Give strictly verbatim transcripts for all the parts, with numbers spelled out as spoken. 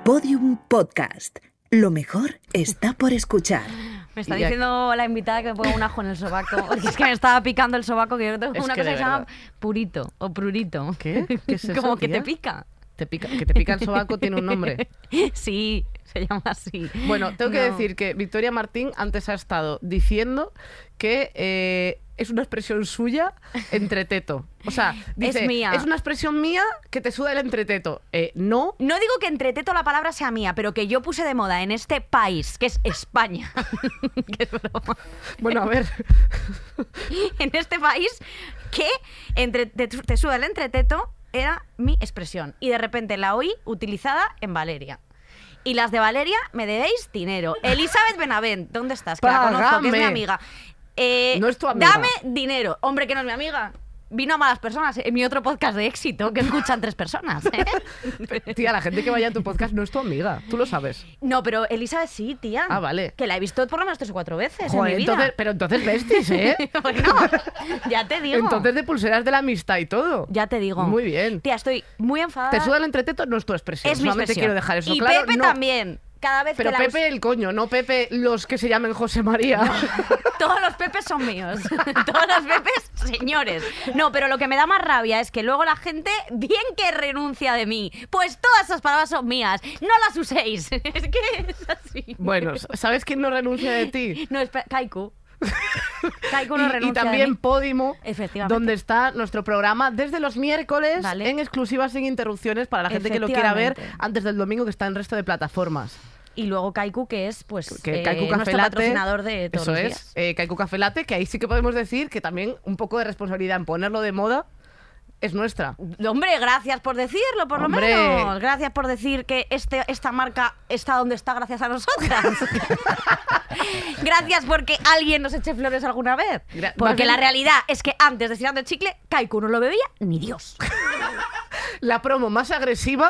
Podium Podcast. Lo mejor está por escuchar. Me está diciendo la invitada que me ponga un ajo en el sobaco. Porque es que me estaba picando el sobaco, que yo tengo Es una que cosa de que se llama verdad. purito o prurito. ¿Qué? ¿Qué es eso, Como que tía? te pica. Te pica, que te pica el sobaco tiene un nombre. Sí, se llama así. Bueno, tengo que No. decir que Victoria Martín antes ha estado diciendo que eh, es una expresión suya entreteto. O sea, dice, Es mía. es una expresión mía que te suda el entreteto. Eh, no, No digo que entreteto la palabra sea mía, pero que yo puse de moda en este país, que es España. Que es broma. bueno, a ver. En este país, que entre, te, te suda el entreteto era mi expresión. Y de repente la oí utilizada en Valeria. Y las de Valeria me debéis dinero. Elizabeth Benavent, ¿dónde estás? Que la conozco, que es mi Págame. amiga. Eh, No es tu amiga. Dame dinero. Hombre, que no es mi amiga. Vino a Malas Personas, en mi otro podcast de éxito, que escuchan tres personas. ¿eh? Tía, la gente que vaya a tu podcast no es tu amiga. Tú lo sabes. No, pero Elizabeth sí, tía. Ah, vale. Que la he visto por lo menos tres o cuatro veces Joder, en mi vida. entonces, pero entonces vestis, ¿eh? Bueno, ya te digo. Entonces de pulseras de la amistad y todo. Ya te digo. Muy bien. Tía, estoy muy enfadada. Te suda el entreteto no es tu expresión. Es mi Solamente expresión. quiero dejar eso y claro. Pepe no. también. Cada vez Pero que la Pepe us- el coño, no Pepe los que se llamen José María. Todos los Pepes son míos. Todos los Pepes, señores. No, pero lo que me da más rabia es que luego la gente, bien que renuncia de mí, pues todas esas palabras son mías. No las uséis. Es que es así. Bueno, ¿sabes quién no renuncia de ti? No, espera, Kaiku. Kaiku no Y- y, renuncia de también mí. Podimo, Efectivamente. donde está nuestro programa desde los miércoles Vale. en exclusiva sin interrupciones para la gente que lo quiera ver Efectivamente. antes del domingo, que está en el resto de plataformas. Y luego Kaiku, que es pues Que eh, Kaiku Café nuestro Latte, patrocinador de todos eso los es, días. eh, Kaiku Café Latte, que ahí sí que podemos decir que también un poco de responsabilidad en ponerlo de moda es nuestra. Hombre, gracias por decirlo, por Hombre. lo menos. Gracias por decir que este, esta marca está donde está gracias a nosotras. Gracias porque alguien nos eche flores alguna vez. Gra- Porque más bien- la realidad es que antes de Estirando el Chicle, Kaiku no lo bebía ni Dios. La promo más agresiva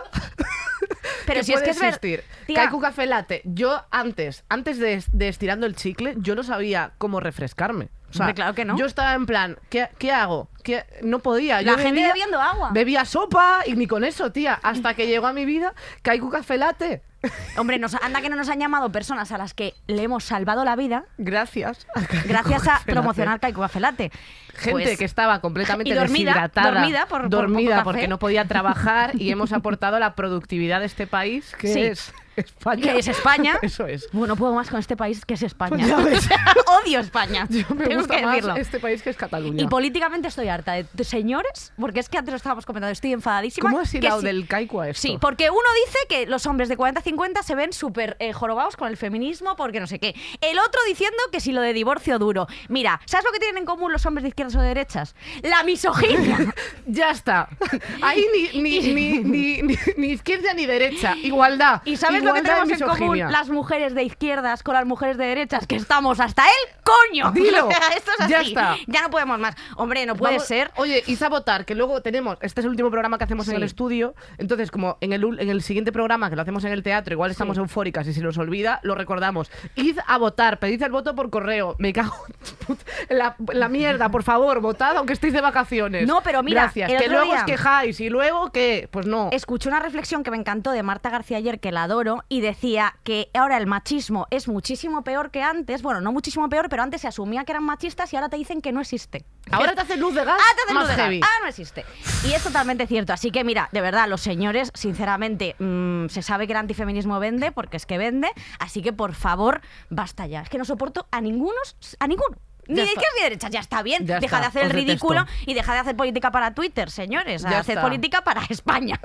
Pero que si es puede que es ver- existir. Tía. Kaiku Café Latte. Yo antes, antes de, de Estirando el Chicle, yo no sabía cómo refrescarme. O sea, Hombre, claro que no. Yo estaba en plan, ¿qué, qué hago? ¿Qué? No podía. La Yo gente bebía- bebiendo agua. Bebía sopa y ni con eso, tía. Hasta que llegó a mi vida Kaiku Café Latte. Hombre, nos, anda que no nos han llamado personas a las que le hemos salvado la vida Gracias. a Kaiku gracias a Café Latte. promocionar Kaiku Café Latte. Gente Pues- que estaba completamente y dormida, deshidratada, dormida por- por dormida poco café. porque no podía trabajar, y hemos aportado la productividad de este país, que Sí. es España. Que es España. Eso es. Bueno, no puedo más con este país que es España. Pues ya ves. Odio España. Yo me Tengo gusta que más decirlo. este país que es Cataluña. Y políticamente estoy harta de, de señores, porque es que antes lo estábamos comentando, estoy enfadadísima. ¿Cómo has que hilado sí- del Kaiku a esto? Sí, porque uno dice que los hombres de cuarenta a cincuenta se ven súper eh, jorobados con el feminismo porque no sé qué. El otro diciendo que si lo de divorcio duro. Mira, ¿sabes lo que tienen en común los hombres de izquierdas o de derechas? La misoginia. Ya está. Ahí ni, ni, ni, ni, ni, ni izquierda ni derecha. Igualdad. ¿Y sabes lo que Igualdad tenemos y en común misoginia. las mujeres de izquierdas con las mujeres de derechas? Que estamos hasta el coño. Dilo. O sea, esto es así. Ya está. Ya no podemos más. Hombre, no puede Vamos- ser. Oye, y votar, que luego tenemos, este es el último programa que hacemos en Sí. el estudio, entonces como en el, ul- en el siguiente programa que lo hacemos en el teatro, igual estamos Sí. eufóricas y se nos olvida, lo recordamos. Id a votar, pedid el voto por correo. Me cago en la, en la mierda, por favor, votad aunque estéis de vacaciones. No, pero mira, Gracias. el Que otro luego día- os quejáis y luego que, pues no. Escuché una reflexión que me encantó de Marta García ayer, que la adoro, y decía que ahora el machismo es muchísimo peor que antes. Bueno, no muchísimo peor, pero antes se asumía que eran machistas y ahora te dicen que no existe. Ahora te hace luz de gas Ah, te hacen más luz de gas. heavy. Ah, no existe. Y es totalmente cierto. Así que mira, de verdad, los señores, sinceramente, mmm, se sabe que el antifeminismo vende, porque es que vende. Así que por favor, basta ya. Es que no soporto a ninguno, a ninguno. Ni Ya de está. izquierdas ni de derechas, ya está bien. Ya Deja está, de hacer el os detesto. ridículo y deja de hacer política para Twitter, señores. Ya Hacer está. política para España.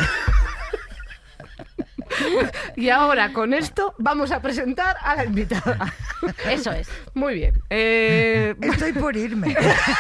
Y ahora con esto vamos a presentar a la invitada. Eso es. Muy bien. Eh, Estoy por irme.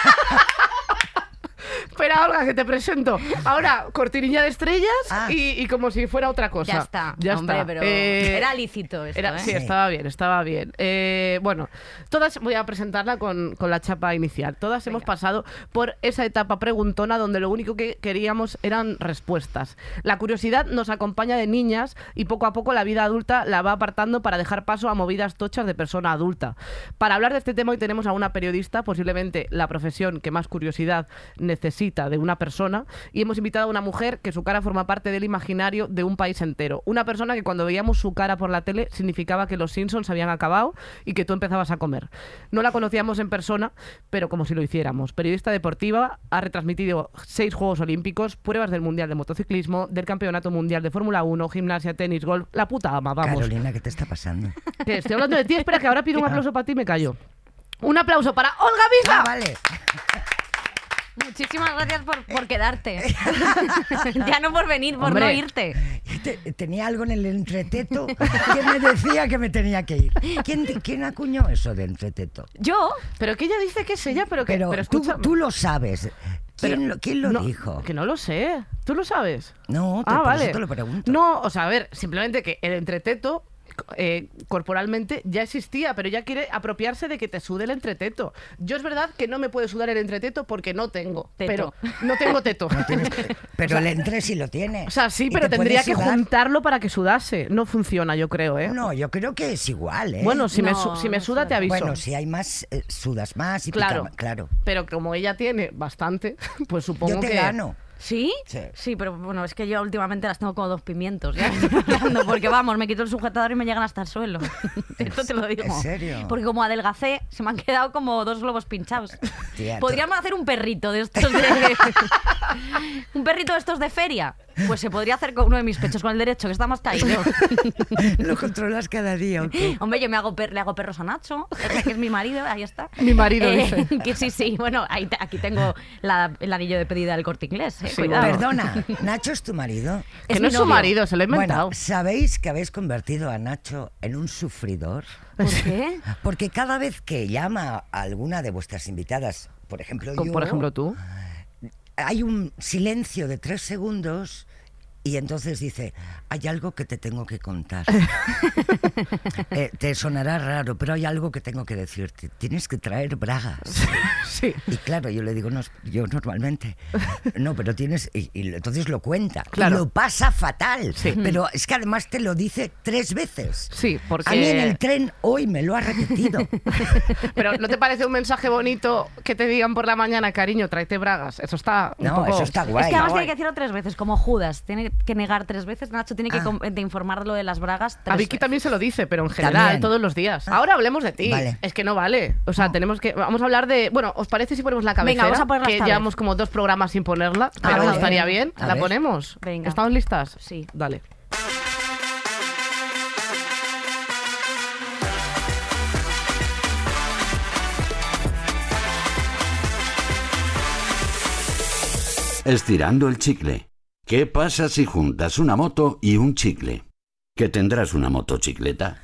Espera, Olga, que te presento. Ahora, cortinilla de estrellas Ah. y, y como si fuera otra cosa. Ya está. Ya Hombre, está. pero Eh, era lícito esto, era- ¿eh? Sí, Sí. estaba bien, estaba bien. Eh, bueno, todas, voy a presentarla con, con la chapa inicial. Todas hemos Venga. pasado por esa etapa preguntona donde lo único que queríamos eran respuestas. La curiosidad nos acompaña de niñas y poco a poco la vida adulta la va apartando para dejar paso a movidas tochas de persona adulta. Para hablar de este tema hoy tenemos a una periodista, posiblemente la profesión que más curiosidad necesita carita de una persona y hemos invitado a una mujer que su cara forma parte del imaginario de un país entero. Una persona que cuando veíamos su cara por la tele significaba que los Simpsons habían acabado y que tú empezabas a comer. No la conocíamos en persona, pero como si lo hiciéramos. Periodista deportiva, ha retransmitido seis Juegos Olímpicos, pruebas del Mundial de Motociclismo, del Campeonato Mundial de Fórmula uno, gimnasia, tenis, golf, la puta ama, vamos. Carolina, ¿qué te está pasando? Que estoy hablando de ti, espera que ahora pido un aplauso para ti y me callo. Un aplauso para Olga Visa. Ah, vale. Muchísimas gracias por, por quedarte. Ya no por venir, por Hombre. no irte. Te- tenía algo en el entreteto que me decía que me tenía que ir. ¿Quién, quién acuñó eso de entreteto? Yo, Pero que ella dice que es ella, pero que... Pero, pero tú, escúchame. tú lo sabes. ¿Quién, Pero- lo, quién lo no, dijo? Que no lo sé. ¿Tú lo sabes? No, te, Ah, por vale. eso te lo pregunto. No, o sea, a ver, simplemente que el entreteto eh, corporalmente ya existía, pero ella quiere apropiarse de que te sude el entreteto. Yo es verdad que no me puede sudar el entreteto porque no tengo. Teto. Pero no tengo teto. Pero el entre sí lo tiene. O sea, sí, Y pero te tendría puedes que sudar. juntarlo para que sudase. No funciona, yo creo, ¿eh? No, yo creo que es igual, ¿eh? Bueno, si, me, No, su- si me no suda, suda. te aviso. Bueno, si hay más, eh, sudas más y Claro. pica- claro. Pero como ella tiene bastante, pues supongo Yo te que... gano. ¿sí? Sí. pero bueno, es que yo últimamente las tengo como dos pimientos. Ya estoy hablando, porque vamos, me quito el sujetador y me llegan hasta el suelo. Esto te lo digo. ¿En serio? Porque como adelgacé, se me han quedado como dos globos pinchados. Tía, Podríamos hacer un perrito de estos de... un perrito de estos de feria. Pues se podría hacer con uno de mis pechos, con el derecho, que está más caído. Lo controlas cada día, ¿ok? Hombre, yo me hago per- le hago perros a Nacho, que es mi marido, ahí está. Mi marido, Eh, dice. Que sí, sí, bueno, ahí te- aquí tengo la- el anillo de pedida del Corte Inglés. eh, Sí, cuidado. Perdona, ¿Nacho es tu marido? Que Es no mi es su novio. marido, se lo he inventado. Bueno, ¿sabéis que habéis convertido a Nacho en un sufridor? ¿Por qué? Porque cada vez que llama a alguna de vuestras invitadas, por ejemplo Como yo, por ejemplo tú. hay un silencio de tres segundos y entonces dice, hay algo que te tengo que contar. Eh, te sonará raro, pero hay algo que tengo que decirte. Tienes que traer bragas. Sí. Y claro, yo le digo, no, yo normalmente, no, pero tienes, y, y entonces lo cuenta, Claro. y lo pasa fatal, Sí. pero es que además te lo dice tres veces. Sí, porque... A mí en el tren hoy me lo ha repetido. Pero ¿no te parece un mensaje bonito que te digan por la mañana, cariño, tráete bragas? Eso está un No, poco... eso está guay. Es que además guay. tiene que decirlo tres veces, como Judas. Tiene que negar tres veces. Nacho tiene que Ah. com- de informarlo de las bragas tres A Vicky veces. también se lo dice, pero en general, También. todos los días. Ahora hablemos de ti. Vale. Es que no vale. O sea, tenemos que... Vamos a hablar de... Bueno, ¿os parece si ponemos la cabecera? vamos a ponerla Que esta llevamos vez. como dos programas sin ponerla, A pero ver. estaría bien. A ¿La ver. ponemos? Venga. ¿Estamos listas? Sí. Dale. Estirando el chicle. ¿Qué pasa si juntas una moto y un chicle? ¿Que tendrás una motocicleta?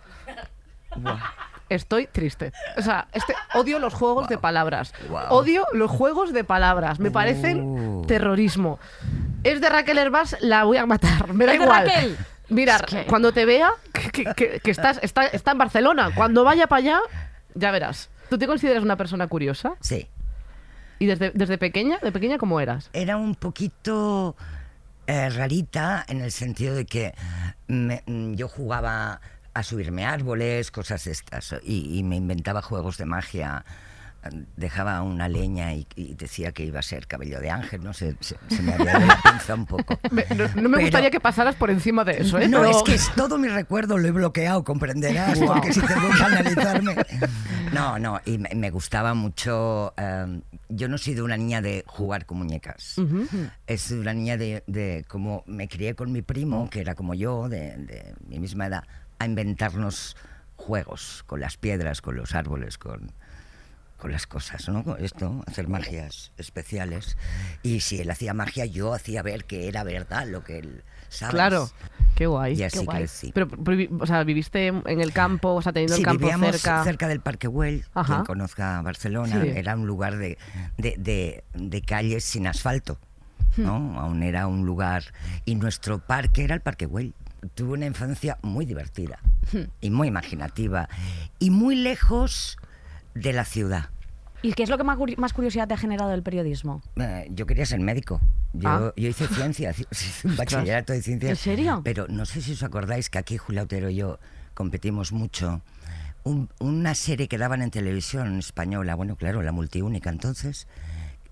Estoy triste. O sea, este, odio los juegos de palabras. Wow. Odio los juegos de palabras. Me parecen Uh. terrorismo. Es de Raquel Herbás, la voy a matar. Me da ¿Es de igual. Raquel? Mira, Es que- cuando te vea, que, que- que- que estás, está, está en Barcelona. Cuando vaya para allá, ya verás. ¿Tú te consideras una persona curiosa? Sí. ¿Y desde, desde pequeña? ¿De pequeña cómo eras? Era un poquito eh, rarita en el sentido de que me- mm, yo jugaba a subirme a árboles, cosas estas, y, y me inventaba juegos de magia. Dejaba una leña y, y decía que iba a ser cabello de ángel, no sé, se, se me había dado la pinza un poco. Me- no, no me Pero- gustaría que pasaras por encima de eso, ¿eh? No, Pero- es que es todo mi recuerdo lo he bloqueado, comprenderás, porque si tengo que analizarme... No, no, y me, me gustaba mucho... eh, yo no soy de una niña de jugar con muñecas. Ujú. Es de una niña de, de como me crié con mi primo, que era como yo, de, de mi misma edad, a inventarnos juegos con las piedras, con los árboles, con... con las cosas, ¿no? Con esto, hacer magias especiales. Y si él hacía magia, yo hacía ver que era verdad lo que él sabe. Claro. Qué guay. Y así qué guay. crecí. Pero, pero vi- o sea, viviste en el campo, o sea, teniendo Sí, el campo vivíamos cerca. del Parque Güell, Ajá. quien conozca Barcelona, Sí. era un lugar de, de, de, de calles sin asfalto, ¿no? Aún era un lugar... Y nuestro parque era el Parque Güell. Tuve una infancia muy divertida y muy imaginativa y muy lejos de la ciudad. ¿Y qué es lo que más, curi- más curiosidad te ha generado del periodismo? Eh, yo quería ser médico. Yo, Ah. yo hice ciencia, hice un bachillerato de ciencias. ¿En serio? Pero no sé si os acordáis que aquí Julia Otero y yo competimos mucho. Un- una serie que daban en televisión española, bueno, claro, la multiúnica entonces,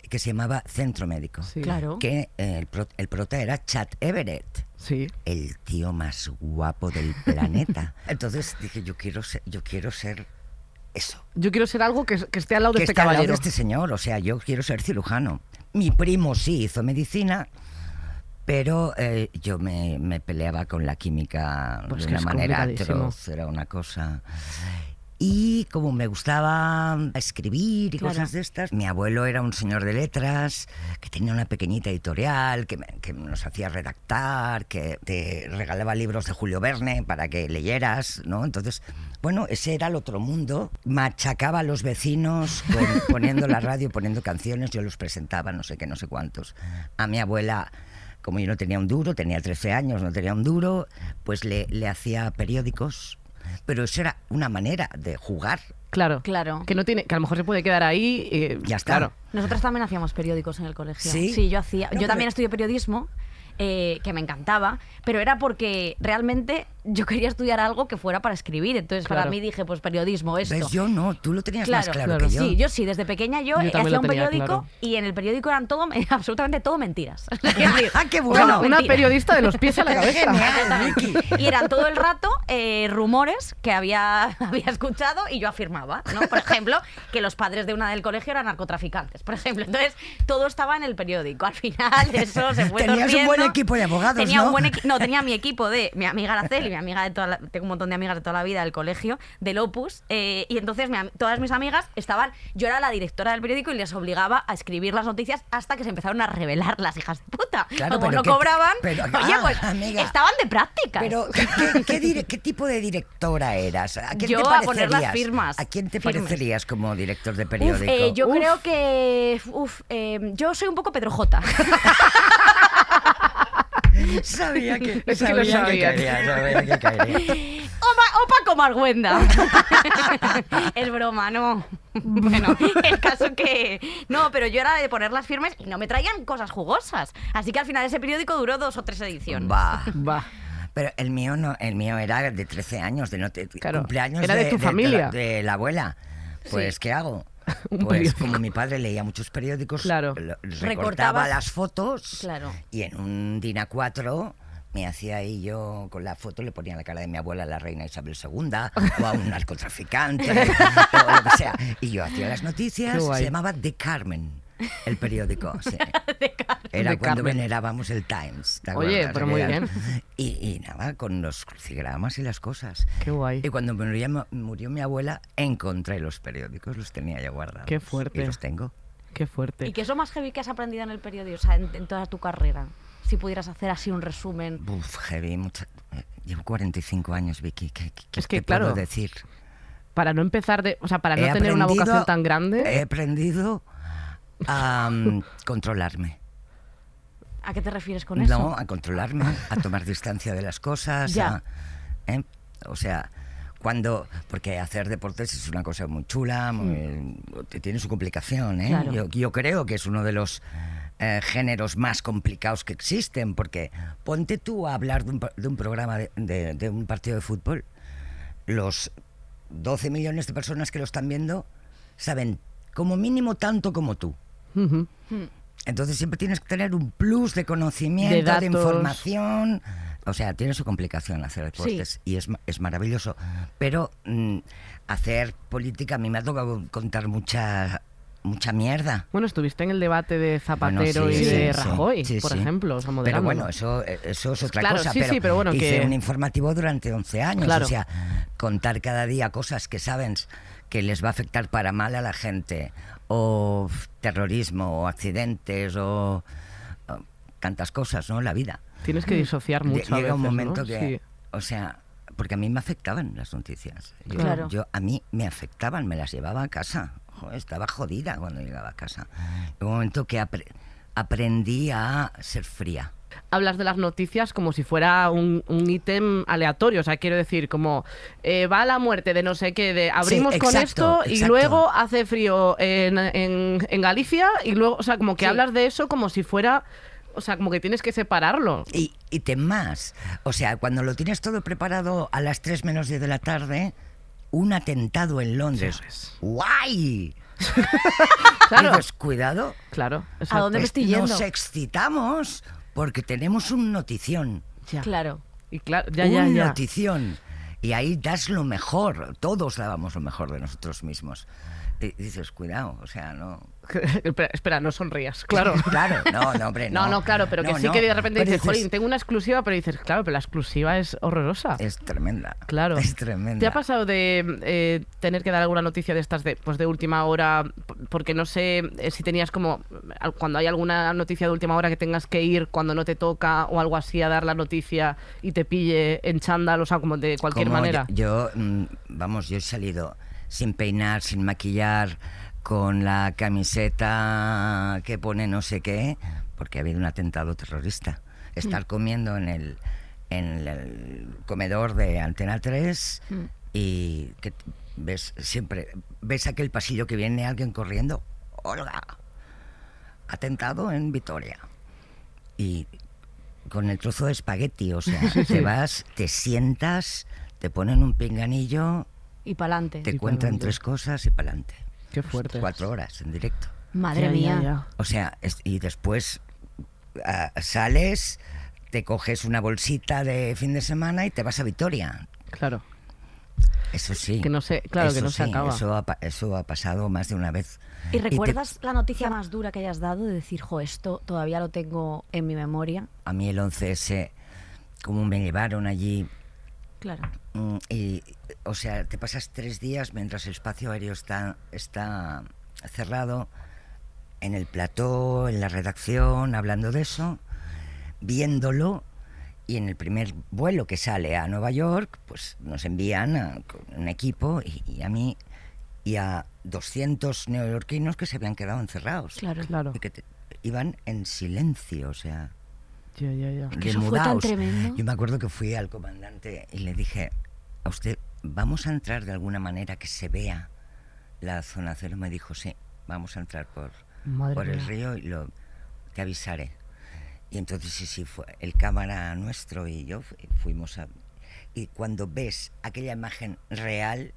que se llamaba Centro Médico. Sí. Claro. Que eh, el, pro- el prota era Chad Everett, Sí. el tío más guapo del planeta. Entonces dije, yo quiero ser, yo quiero ser eso. Yo quiero ser algo que, que esté al lado de Que este está al lado caballero. de este señor, o sea, yo quiero ser cirujano. Mi primo sí hizo medicina, pero eh, yo me, me peleaba con la química Pues de que una es manera complicadísimo. atroz, era una cosa... Y como me gustaba escribir y Claro. cosas de estas, mi abuelo era un señor de letras, que tenía una pequeñita editorial, que, me- que nos hacía redactar, que te regalaba libros de Julio Verne para que leyeras, ¿no? Entonces, bueno, ese era el otro mundo. Machacaba a los vecinos con- poniendo la radio, poniendo canciones, yo los presentaba, no sé qué, no sé cuántos. A mi abuela... Como yo no tenía un duro, tenía trece años, no tenía un duro, pues le, le hacía periódicos. Pero eso era una manera de jugar. Claro. Claro. Que no tiene, que a lo mejor se puede quedar ahí. eh, Ya está. Claro. Nosotros también hacíamos periódicos en el colegio. ¿Sí? yo hacía. No, yo pero- también estudié periodismo, eh, que me encantaba, pero era porque realmente yo quería estudiar algo que fuera para escribir. Entonces, para Claro. mí dije, pues periodismo, esto. ¿Ves? Yo no, tú lo tenías más claro, claro. que yo. Sí, yo sí, desde pequeña yo, Yo eh, también hacía lo un tenía periódico claro. y en el periódico eran todo, absolutamente todo mentiras. Es decir, ¡Ah, qué O todo sea, bueno! una mentira. periodista de los pies a la cabeza. Genial, Vicky. Y eran todo el rato eh, rumores que había, había escuchado y yo afirmaba, ¿no? Por ejemplo, que los padres de una del colegio eran narcotraficantes, por ejemplo. Entonces, todo estaba en el periódico. Al final, eso se fue Tenías un torciendo. buen equipo de abogados, tenía ¿no? Un buen equi- no, tenía mi equipo de mi amiga Araceli, mi amiga de toda la- tengo un montón de amigas de toda la vida del colegio, del Opus, eh, y entonces mi am- todas mis amigas estaban, yo era la directora del periódico y les obligaba a escribir las noticias hasta que se empezaron a revelar las hijas de puta. Claro, Como pero no que- cobraban, pero- oye, ah, pues amiga. estaban de prácticas. Pero, ¿qué, qué- qué dire- qué tipo de directora eras? ¿A quién Yo te a poner las parecerías? firmas, ¿A quién te firmes. parecerías como director de Uf, periódico? eh, yo Uf. creo que uf, eh, yo soy un poco Pedro J. Sabía que, Es que lo sabía que sabía. caería, sabía que caería. O, Ma- o Paco Marguenda. Es broma, no. Bueno, el caso que... No, pero yo era de poner las firmes y no me traían cosas jugosas. Así que al final ese periódico duró dos o tres ediciones. Va. Va. Pero el mío no, el mío era de trece años, de no te, Claro, cumpleaños era de tu la- familia. de la abuela. Pues, Sí. ¿qué hago? Un Pues periódico. como mi padre leía muchos periódicos, Claro. lo- recortaba Recortabas. las fotos Claro. y en un DIN A cuatro me hacía ahí yo con la foto, le ponía la cara de mi abuela, la reina Isabel segunda, o a un narcotraficante, o lo que sea. Y yo hacía las noticias, Qué guay. se llamaba The Carmen, el periódico. Sí. De Carmen. Era De cuando Carmen. venerábamos el Times. ¿te Oye, acuerdas? pero muy Aquella- bien. Y, y nada, con los crucigramas y las cosas. Qué guay. Y cuando murió, murió mi abuela, encontré los periódicos, los tenía ya guardados. Qué fuerte. Y los tengo. Qué fuerte. ¿Y qué es lo más heavy que has aprendido en el periódico, o sea, en, en toda tu carrera? Si pudieras hacer así un resumen. Uf, heavy. Mucha... eh, Llevo cuarenta y cinco años, Vicky. ¿Qué, qué Es que, te puedo claro, decir? Para no empezar de... O sea, para no He tener una aprendido- vocación tan grande... He aprendido a mm, controlarme. ¿A qué te refieres con eso? No, a controlarme, a tomar distancia de las cosas. Ya. a- ¿eh? O sea, cuando... Porque hacer deportes es una cosa muy chula, muy- tiene su complicación. ¿eh? Claro. Yo, yo creo que es uno de los eh, géneros más complicados que existen, porque ponte tú a hablar de un, pa- de un programa, de, de- de un partido de fútbol. Los doce millones de personas que lo están viendo saben como mínimo tanto como tú. Ujú. Entonces siempre tienes que tener un plus de conocimiento, De de, datos. información. O sea, tiene su complicación hacer deportes y es, ma- es maravilloso. Pero mm, hacer política, a mí me ha tocado contar mucha mucha mierda. Bueno, estuviste en el debate de Zapatero Bueno, sí, y sí, de sí, Rajoy, sí, por sí. ejemplo, o sea, Pero moderándolo. bueno, eso, eso es otra Claro, cosa. sí, sí, pero bueno, hice que- un informativo durante once años. Claro. O sea, contar cada día cosas que sabes que les va a afectar para mal a la gente, o f, terrorismo, o accidentes, o, o tantas cosas, ¿no? La vida. Tienes que disociar Lle- mucho a Llega un veces, momento ¿no? que, Sí. o sea, porque a mí me afectaban las noticias. Yo, Claro. yo- a mí me afectaban, me las llevaba a casa. Joder, estaba jodida cuando llegaba a casa. Llegó un momento que apre- aprendí a ser fría. Hablas de las noticias como si fuera un, un ítem aleatorio, o sea, quiero decir, como eh, va a la muerte de no sé qué, de abrimos con exacto, esto y exacto. luego hace frío en, en, en Galicia y luego, o sea, como que Sí. hablas de eso como si fuera, o sea, como que tienes que separarlo. Y, y te más. O sea, cuando lo tienes todo preparado a las tres menos diez de la tarde, un atentado en Londres. Eso es. ¡Guay! Claro. Dices, cuidado, Claro. ¿A exacto. dónde me es- estoy yendo? nos excitamos porque tenemos un notición. Ya. Claro. Y claro, ya, ya, un ya. notición. Y ahí das lo mejor. Todos dábamos lo mejor de nosotros mismos. Y dices, cuidado, o sea, no... espera, espera, no sonrías. Claro. Claro, no, no, hombre, no. No, no, claro, pero que No, sí no. que de repente Pero dices, dices, jolín, tengo una exclusiva, pero dices, claro, pero la exclusiva es horrorosa. Es tremenda. Claro. Es tremenda. ¿Te ha pasado de eh, tener que dar alguna noticia de estas de, pues de última hora? P- Porque no sé eh, si tenías como, al- cuando hay alguna noticia de última hora que tengas que ir cuando no te toca o algo así a dar la noticia y te pille en chándal, o sea, como de cualquier Como manera. Yo, yo, mm, vamos, yo he salido sin peinar, sin maquillar, con la camiseta que pone no sé qué, porque ha habido un atentado terrorista. Estar comiendo en el, en el comedor de Antena tres Mm. y que t- ves siempre, ves aquel pasillo que viene alguien corriendo, Olga, atentado en Vitoria. Y con el trozo de espagueti, o sea, te vas, te sientas, te ponen un pinganillo, Y pa'lante. te Y cuentan pa'lante. tres cosas y pa'lante. Qué fuerte. Cuatro horas en directo. Madre Ya, mía. ya, ya. O sea, es- y después ah, sales, te coges una bolsita de fin de semana y te vas a Vitoria. Claro. Eso sí. Que no se- claro, que Eso no se sí, acaba. Eso ha, pa- eso ha pasado más de una vez. ¿Y te- recuerdas la noticia más dura que hayas dado de decir, jo, esto todavía lo tengo en mi memoria? a mí el once ese, como me llevaron allí, Claro. mm, y, o sea, te pasas tres días mientras el espacio aéreo está, está cerrado, en el plató, en la redacción, hablando de eso, viéndolo, y en el primer vuelo que sale a Nueva York, pues nos envían a, con un equipo y, y a mí y a doscientos neoyorquinos que se habían quedado encerrados. Claro. Claro. Y que te- iban en silencio, o sea, Ya, ya, ya. que eso fue tan demudaos. tremendo. Yo me acuerdo que fui al comandante y le dije, a usted, ¿vamos a entrar de alguna manera que se vea la zona cero? Me dijo, sí, vamos a entrar por, Madre por el mía. río y lo, te avisaré. Y entonces sí, sí, fue el cámara nuestro y yo fu- fuimos a... Y cuando ves aquella imagen real,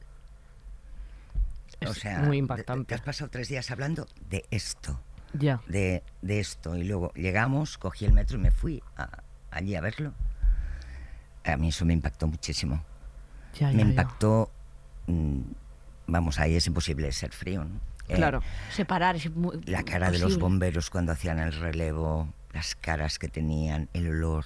o Es sea, muy te- impactante. te has pasado tres días hablando de esto. Ya. De, de esto y luego llegamos, cogí el metro y me fui a- allí a verlo. A mí eso me impactó muchísimo. Ya, ya, me ya. impactó, mm, vamos, ahí es imposible ser frío, ¿no? Eh, Claro. Separar es muy la cara de los imposible. bomberos cuando hacían el relevo, las caras que tenían, el olor,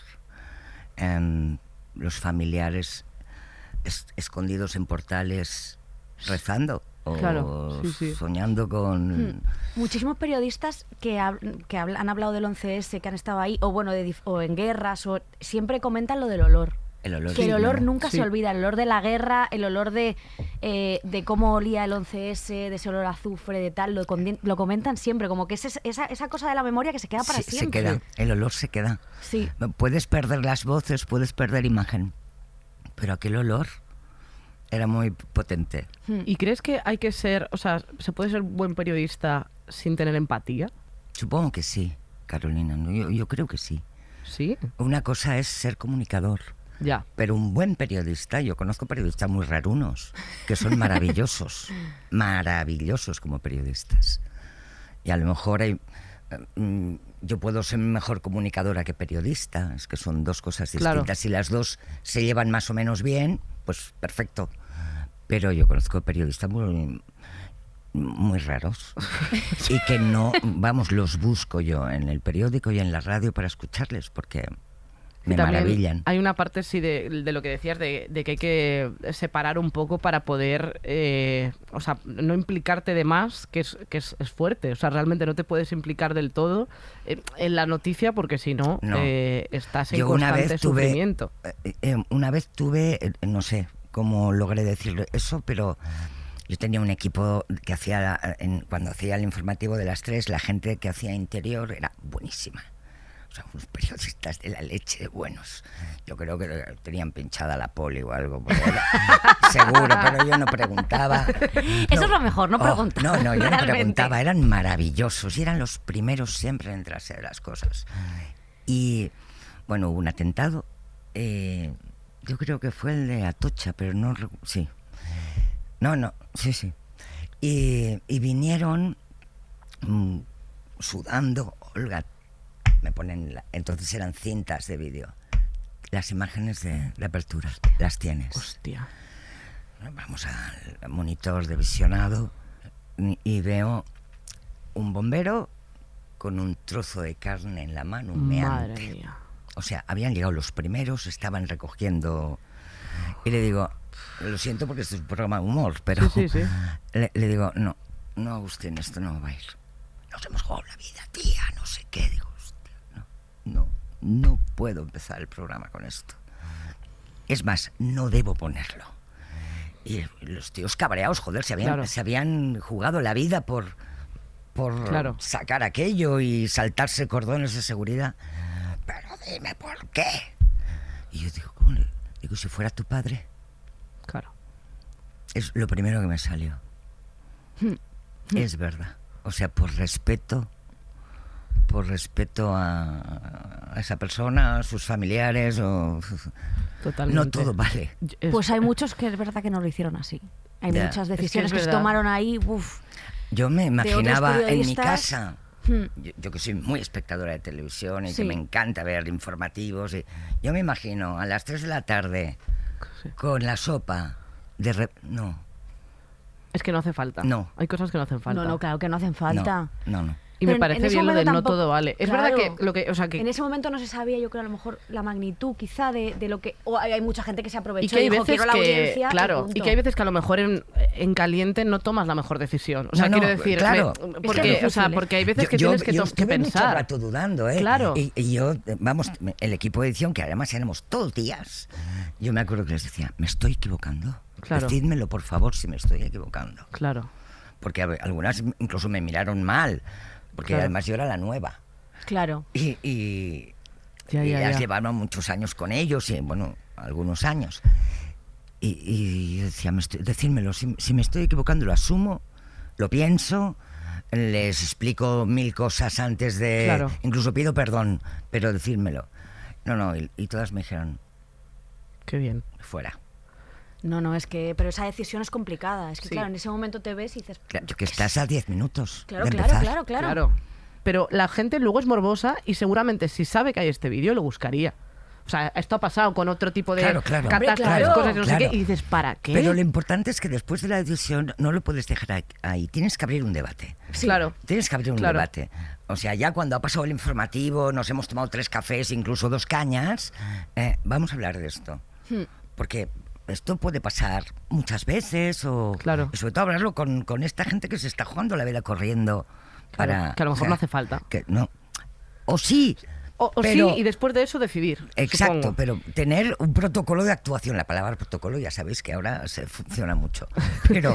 em, los familiares es- escondidos en portales rezando o Claro, sí, sí. soñando con... Mm. Muchísimos periodistas que, hab- que habl- han hablado del once ese, que han estado ahí, o bueno, de dif- o en guerras, o siempre comentan lo del olor. El olor Que el sí, olor ¿no? nunca Sí. se olvida, el olor de la guerra, el olor de, eh, de cómo olía el once ese, de ese olor a azufre, de tal, lo, condi- lo comentan siempre, como que es esa, esa, esa cosa de la memoria que se queda para Sí, se siempre. queda, el olor se queda. Sí. Puedes perder las voces, puedes perder imagen, pero aquel olor era muy potente. Mm. ¿Y crees que hay que ser, o sea, se puede ser buen periodista sin tener empatía? Supongo que sí, Carolina, ¿no? yo, yo creo que sí. Sí. Una cosa es ser comunicador, Ya. pero un buen periodista, yo conozco periodistas muy rarunos, que son maravillosos, maravillosos como periodistas. Y a lo mejor hay, eh, mm, yo puedo ser mejor comunicadora que periodista, es que son dos cosas Claro. distintas. Si las dos se llevan más o menos bien, pues perfecto. Pero yo conozco periodistas muy, muy raros y que no, vamos, los busco yo en el periódico y en la radio para escucharles porque me También maravillan. hay una parte, sí, de, de lo que decías, de, de que hay que separar un poco para poder, eh, o sea, no implicarte de más, que, es, que es, es fuerte. O sea, realmente no te puedes implicar del todo eh, en la noticia porque si no, No. eh, estás en Yo una constante vez tuve, sufrimiento. eh, eh, una vez tuve, eh, no sé cómo logré decirlo eso, pero yo tenía un equipo que hacía, la- en- cuando hacía el informativo de las tres, la gente que hacía interior era buenísima. O sea, unos periodistas de la leche de buenos. Yo creo que tenían pinchada la poli o algo. porque era- seguro, pero yo no preguntaba. Eso es lo mejor, no Oh, preguntar, No, no, yo no realmente. preguntaba. Eran maravillosos y eran los primeros siempre en enterarse de las cosas. Y, bueno, hubo un atentado. eh, yo creo que fue el de Atocha, pero no... re- Sí. No, no, sí, sí. Y, y vinieron mmm, sudando, Olga, me ponen, la, entonces eran cintas de vídeo, las imágenes de, de apertura, las tienes. Hostia. Vamos al monitor de visionado y, y veo un bombero con un trozo de carne en la mano, humeante. Madre mía. O sea, habían llegado los primeros, estaban recogiendo... Y le digo, lo siento porque esto es un programa de humor, pero Sí, sí, sí. Le, le digo, no, no, Agustín, esto no va a ir. Nos hemos jugado la vida, tía, no sé qué. Digo, hostia, no, no, no puedo empezar el programa con esto. Es más, no debo ponerlo. Y los tíos cabreados, joder, se habían, Claro. se habían jugado la vida por, por Claro. sacar aquello y saltarse cordones de seguridad. Pero dime por qué. Y yo digo, ¿cómo le...? Digo, si fuera tu padre. Claro. Es lo primero que me salió. Es verdad. O sea, por respeto, por respeto a, a esa persona, a sus familiares, o... Totalmente. No todo vale. Es- Pues hay muchos que es verdad que no lo hicieron así. Hay Ya. muchas Es que es decisiones que, se verdad. tomaron ahí, uff. Yo me otros imaginaba en mi periodistas. casa, Hmm. yo, yo que soy muy espectadora de televisión y Sí. que me encanta ver informativos, y yo me imagino a las tres de la tarde Sí. con la sopa de... re- No, Es que no hace falta. No. Hay cosas que no hacen falta. No, no, claro que no hacen falta. no, no, no. Y Pero me en- parece en ese bien lo de momento no tampoco- todo vale. Es Claro. verdad que lo que, o sea, que En ese momento no se sabía, yo creo, a lo mejor la magnitud quizá de, de lo que... O hay, hay mucha gente que se aprovechó y que hay dijo, veces quiero la que audiencia, claro, punto. y que hay veces que a lo mejor en, en caliente no tomas la mejor decisión. O sea, No, no, quiero decir, claro. me- Es que porque, es o sea, difícil, ¿eh? porque hay veces Yo- que yo- tienes que, yo to- que estuve mucho pensar. rato dudando, ¿eh? Claro. Y, y yo, vamos, el equipo de edición, que además éramos todos días, yo me acuerdo que les decía, ¿me estoy equivocando? Claro. Decídmelo, por favor, si me estoy equivocando. Claro. Porque a ver, algunas incluso me miraron mal, porque Claro. además yo era la nueva. Claro. Y, y, Ya, y ya, ellas ya. llevaban muchos años con ellos, y bueno, algunos años. Y, y yo decía, me estoy, decídmelo, si, si me estoy equivocando lo asumo, lo pienso, les explico mil cosas antes de... Claro. Incluso pido perdón, pero decírmelo. No, no, y, y todas me dijeron, Qué bien. fuera. No, no, es que... Pero esa decisión es complicada. Es que, Sí. claro, en ese momento te ves y dices... Claro, que estás a diez minutos Claro, de claro, empezar. claro, claro. Claro. Pero la gente luego es morbosa y seguramente si sabe que hay este vídeo lo buscaría. O sea, esto ha pasado con otro tipo de Claro, claro. catástrofes, Hombre, claro. cosas y no sé Claro. qué, y dices, ¿para qué? Pero lo importante es que después de la decisión no lo puedes dejar ahí- ahí, tienes que abrir un debate. Claro. Tienes que abrir un Claro. debate. O sea, ya cuando ha pasado el informativo, nos hemos tomado tres cafés, incluso dos cañas, eh, vamos a hablar de esto. Hmm. Porque esto puede pasar muchas veces, o Claro. y sobre todo hablarlo con, con esta gente que se está jugando la vida corriendo Claro, para... que a lo mejor o sea, no hace falta. Que no. O sí. O, o pero- sí, y después de eso decidir. Exacto, supongo. pero tener un protocolo de actuación. La palabra protocolo ya sabéis que ahora se funciona mucho. Pero,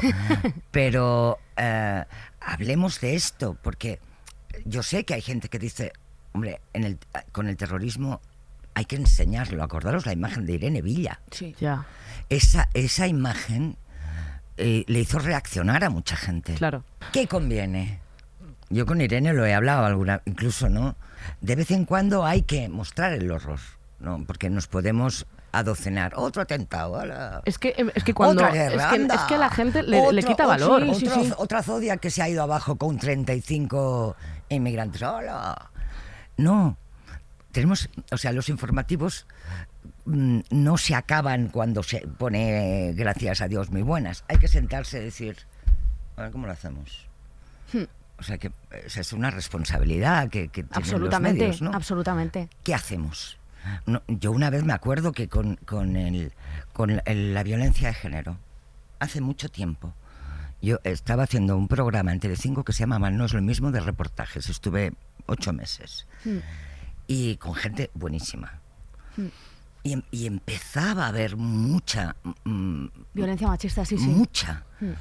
pero eh, hablemos de esto, porque yo sé que hay gente que dice, hombre, en el, con el terrorismo hay que enseñarlo. Acordaros la imagen de Irene Villa. Sí. Ya, Esa, esa imagen eh, le hizo reaccionar a mucha gente. claro. ¿Qué conviene? Yo con Irene lo he hablado alguna, incluso, ¿no? De vez en cuando hay que mostrar el horror, ¿no? Porque nos podemos adocenar. Otro atentado, ala. Es que, es que cuando. Otra guerra, es, que, anda. es que a la gente le, le Otro- quita otro- valor. otro- Otra Zodia que se ha ido abajo con treinta y cinco inmigrantes. ¡Hola! No. Tenemos, o sea, los informativos mm, no se acaban cuando se pone, gracias a Dios, muy buenas. Hay que sentarse y decir, a ver cómo lo hacemos. Hmm. O sea, que esa es una responsabilidad que, que tienen los Absolutamente, medios, ¿no? absolutamente. ¿Qué hacemos? No, yo una vez me acuerdo que con, con, el, con el- la violencia de género, hace mucho tiempo, yo estaba haciendo un programa en Telecinco que se llamaba No es lo mismo, de reportajes. Estuve ocho meses. Hmm. Y con gente buenísima. Hmm. Y, em- y empezaba a haber mucha, mm, Violencia machista, sí, sí. mucha. Hmm.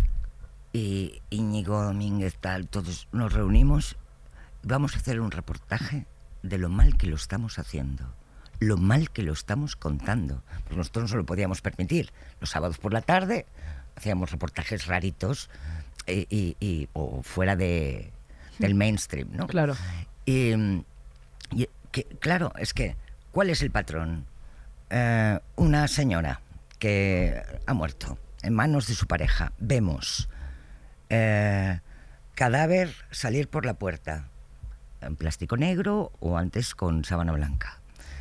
Y Íñigo Domínguez, tal, todos nos reunimos. Vamos a hacer un reportaje de lo mal que lo estamos haciendo, lo mal que lo estamos contando. Porque nosotros no se lo podíamos permitir. Los sábados por la tarde hacíamos reportajes raritos eh, y, y- o fuera de, del mainstream, ¿no? Claro. Y, y que, claro, es que, ¿cuál es el patrón? Eh, una señora que ha muerto en manos de su pareja. Vemos eh, cadáver, salir por la puerta, en plástico negro o antes con sábana blanca.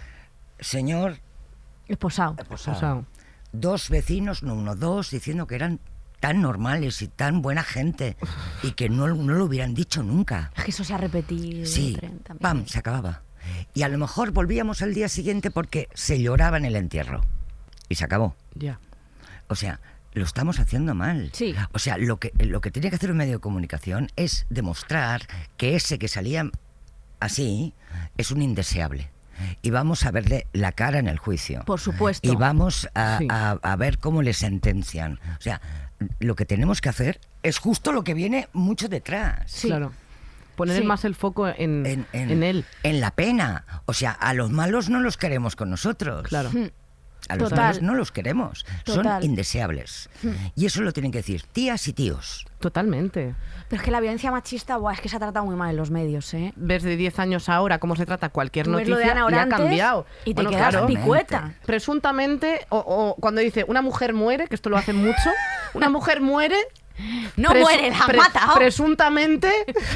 Señor Esposado. esposado. O sea, Dos vecinos, no uno, dos, diciendo que eran tan normales y tan buena gente y que no, no lo hubieran dicho nunca. Es que eso se ha repetido. Sí, treinta mil pam, veces. se acababa. Y a lo mejor volvíamos al día siguiente porque se lloraba en el entierro. Y se acabó. ya. O sea, lo estamos haciendo mal. Sí. O sea, lo que, lo que tiene que hacer un medio de comunicación es demostrar que ese que salía así es un indeseable. Y vamos a verle la cara en el juicio. Por supuesto. Y vamos a, Sí. a- a ver cómo le sentencian. O sea, lo que tenemos que hacer es justo lo que viene mucho detrás. Sí. Claro. Poner Sí. más el foco en, En, en- en él. en la pena. O sea, a los malos no los queremos con nosotros. Claro. A los Total. malos no los queremos. Total. Son indeseables. Y eso lo tienen que decir tías y tíos. Totalmente. Pero es que la violencia machista, buah, es que se ha tratado muy mal en los medios, ¿eh? Ves de diez años ahora cómo se trata cualquier Tú ves noticia lo de Ana y ha Orantes cambiado. y te Bueno, quedas claro, picueta. presuntamente, o, o cuando dice una mujer muere, que esto lo hacen mucho, una mujer muere... No presu- muere, la ha pre- matado. Presuntamente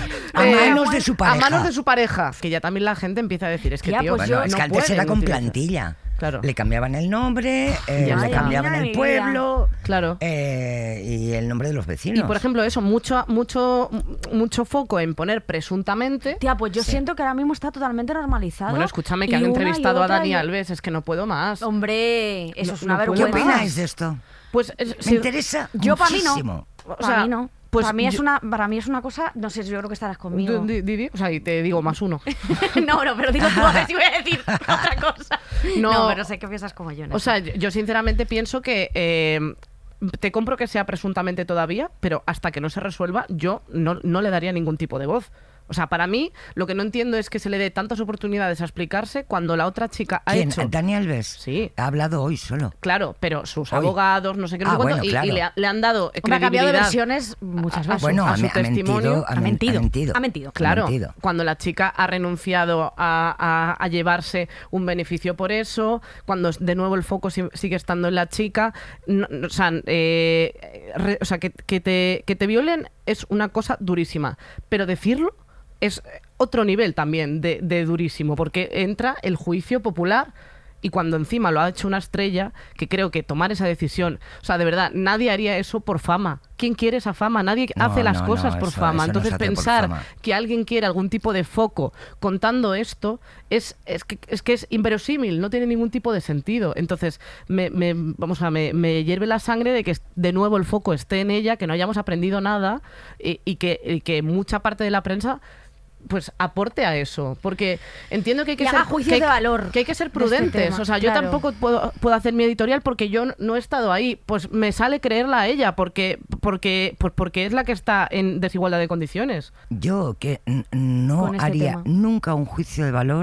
A eh, manos de su pareja. A manos de su pareja. Que ya también la gente empieza a decir, es que Ya, tío, pues Bueno, yo- es no que antes pueden era con utilizar. plantilla. Claro. Le cambiaban el nombre, eh, Ya, le ya. cambiaban Mira el mi pueblo, Claro. eh, y el nombre de los vecinos. Y por ejemplo, eso, mucho, mucho, mucho foco en poner presuntamente. Tía, pues yo siento que ahora mismo está totalmente normalizado. Bueno, escúchame, que Y han una y entrevistado a otra Dani y- Alves, es que no puedo más. Hombre, eso No- es una no puedo ¿Qué vergüenza. más. opináis de esto? Pues es- Me si- interesa Yo para mí no. muchísimo. O para sea, mí no. pues para mí es yo- una, para mí es una cosa, no sé, yo creo que estarás conmigo. Di- di- di- o sea, y te digo más uno. no, no, pero digo tú a ver si voy a decir otra cosa. No. No, pero sé que piensas como yo. en O eso. sea, yo yo sinceramente pienso que eh, te compro que sea presuntamente todavía, pero hasta que no se resuelva, yo no, no le daría ningún tipo de voz. O sea, para mí, lo que no entiendo es que se le dé tantas oportunidades a explicarse cuando la otra chica ha ¿Quién? hecho... ¿Dani Alves? Sí. Ha hablado hoy solo. Claro, pero sus Hoy. abogados, no sé qué, no Ah, sé cuánto, bueno, y- y, claro. le, ha- le han dado Hombre, ha cambiado de credibilidad. versiones muchas a veces. su- Bueno, a ha, su ha mentido, testimonio. ha, Ha men- mentido. ha mentido. Ha mentido. Claro, mentido. cuando la chica ha renunciado a, a- a llevarse un beneficio por eso, cuando de nuevo el foco si- sigue estando en la chica, no- no, o sea, eh, re- o sea, que, que te, que te violen es una cosa durísima, pero decirlo es otro nivel también de, de durísimo, porque entra el juicio popular. Y cuando encima lo ha hecho una estrella, que creo que tomar esa decisión, o sea, de verdad, nadie haría eso por fama. ¿Quién quiere esa fama? Nadie No, hace las no, cosas no, por eso- fama. eso no se Entonces hace por pensar fama. que alguien quiere algún tipo de foco contando esto es, es, que, es que es inverosímil, no tiene ningún tipo de sentido. Entonces, me, me- vamos a, me, me hierve la sangre de que de nuevo el foco esté en ella, que no hayamos aprendido nada y, y que, y que mucha parte de la prensa pues aporte a eso, porque entiendo que hay que Y ser haga juicios que hay- de valor que hay que ser de este prudentes. tema, O sea, yo claro. tampoco puedo, puedo hacer mi editorial porque yo no he estado ahí. Pues me sale creerla a ella porque porque pues porque es la que está en desigualdad de condiciones. Yo que n- no Con este haría tema. nunca un juicio de valor,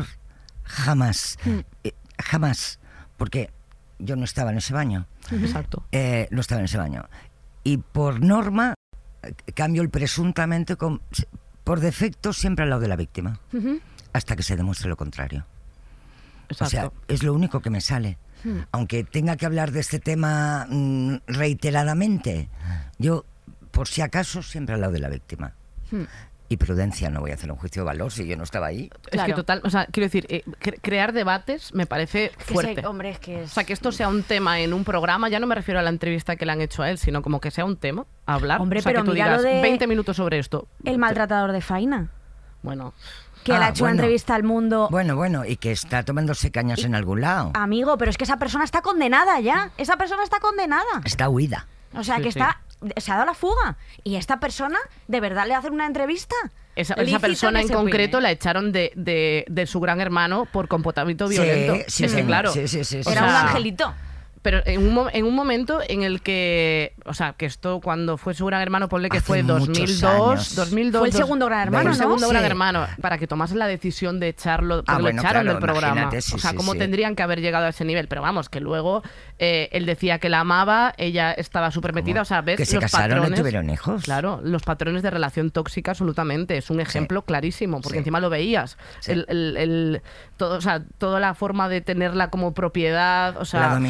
jamás, Hmm. Eh, jamás, porque yo no estaba en ese baño, Exacto. eh, no estaba en ese baño. Y por norma, eh, cambio el presuntamente con, por defecto siempre al lado de la víctima, Ujú. hasta que se demuestre lo contrario. Exacto. O sea, es lo único que me sale. Hmm. Aunque tenga que hablar de este tema mm, reiteradamente, yo, por si acaso, siempre al lado de la víctima. Hmm. Y prudencia, no voy a hacer un juicio de valor si yo no estaba ahí. Es que Claro. total, o sea, quiero decir, eh, cre- crear debates me parece Que fuerte. sé, hombre, es que es... O sea, que esto sea un tema en un programa, ya no me refiero a la entrevista que le han hecho a él, sino como que sea un tema, hablar. Hombre, o sea, pero que tú mira lo digas de- veinte minutos sobre esto. El maltratador de Faina, Bueno, que le Ah, ha hecho bueno. una entrevista al Mundo. Bueno, bueno, y que está tomándose cañas en algún lado. Amigo, pero es que esa persona está condenada ya. Esa persona está condenada. Está huida. O sea, Sí, que sí. está... Se ha dado la fuga. Y esta persona, ¿de verdad le hacen una entrevista? esa, esa Lícito persona que en se concreto opine. la echaron de, de, de su gran hermano por comportamiento Sí, violento. sí, Es que, señor. claro. Sí, sí, sí, sí. O Era sea, un angelito. Pero en un, mo- en un momento en el que, o sea, que esto cuando fue su gran hermano, ponle que Hace fue muchos dos mil dos, años. dos mil dos. Fue el dos- segundo gran hermano, fue el ¿no? segundo gran Sí. hermano, para que tomasen la decisión de echarlo, porque Ah, lo bueno, echaron claro, del programa. imagínate, sí, o sea, sí, cómo sí. tendrían que haber llegado a ese nivel. Pero vamos, que luego eh, él decía que la amaba, ella estaba súper metida, ¿Cómo? o sea, ves ¿Que se los casaron y patrones. tuvieron hijos? Claro, los patrones de relación tóxica absolutamente. Es un ejemplo clarísimo, porque Sí. encima lo veías. Sí. El, el- el- todo, o sea, toda la forma de tenerla como propiedad, o sea... La dominación.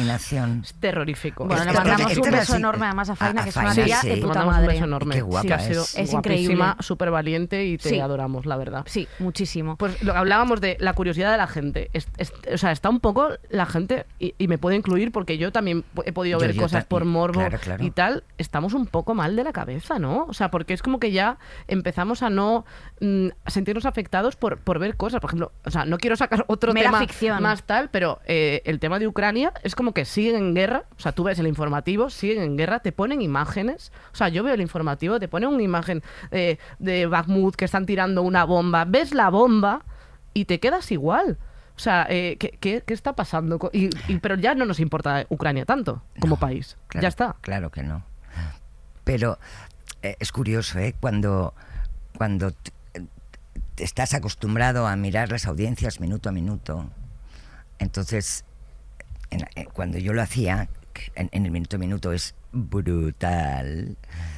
situación. Es terrorífico. Bueno, Es le Esta- mandamos esta un era beso así, enorme además a Faina, a- que es a una Faina, tía sí. de Le puta mandamos un madre. beso enorme. Qué guapa Sí, ha sido es. Es guapísima, increíble. súper valiente y te Sí. adoramos, la verdad. Sí, muchísimo. Pues lo que hablábamos de la curiosidad de la gente. Es- es- o sea, está un poco la gente, y, y me puedo incluir porque yo también he podido Yo- ver yo cosas ta- por morbo claro, claro. y tal. Estamos un poco mal de la cabeza, ¿no? O sea, porque es como que ya empezamos a no mm, a sentirnos afectados por, por ver cosas. Por ejemplo, o sea, no quiero sacar otro Mera tema ficción. más tal, pero eh, el tema de Ucrania es como que siguen en guerra. O sea, tú ves el informativo, siguen en guerra, te ponen imágenes. O sea, yo veo el informativo, te ponen una imagen eh, de Bakhmut que están tirando una bomba. Ves la bomba y te quedas igual. O sea, eh, ¿qué, qué, qué está pasando? Co- Y, y- pero ya no nos importa Ucrania tanto como No, país. claro, Ya está. Claro que no. Pero eh, es curioso, ¿eh? Cuando, cuando t- t- estás acostumbrado a mirar las audiencias minuto a minuto, entonces, en la- eh, cuando yo lo hacía, que en, en el minuto a minuto es brutal,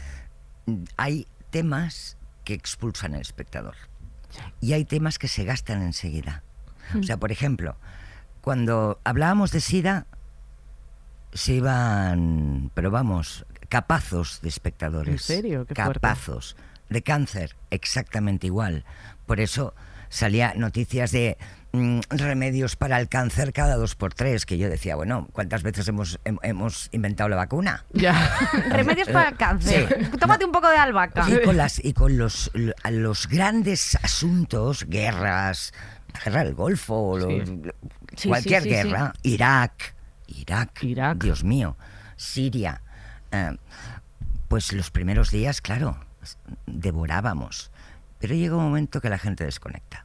hay temas que expulsan al espectador. Y hay temas que se gastan enseguida. O sea, por ejemplo, cuando hablábamos de SIDA, se iban, pero vamos, capazos de espectadores. ¿En serio? Qué fuerte. Capazos. De cáncer, exactamente igual. Por eso salía noticias de mm, remedios para el cáncer cada dos por tres, que yo decía, bueno, ¿cuántas veces hemos, hem- hemos inventado la vacuna? Ya. Remedios para el cáncer. Sí. Tómate un poco de albahaca. Y con, las, y con los, los grandes asuntos, guerras, la guerra del Golfo, los- Sí, cualquier sí, sí, guerra, Irak, Irak, Irak. Dios mío, Siria, eh, pues los primeros días, claro, devorábamos. Pero llega un momento que la gente desconecta.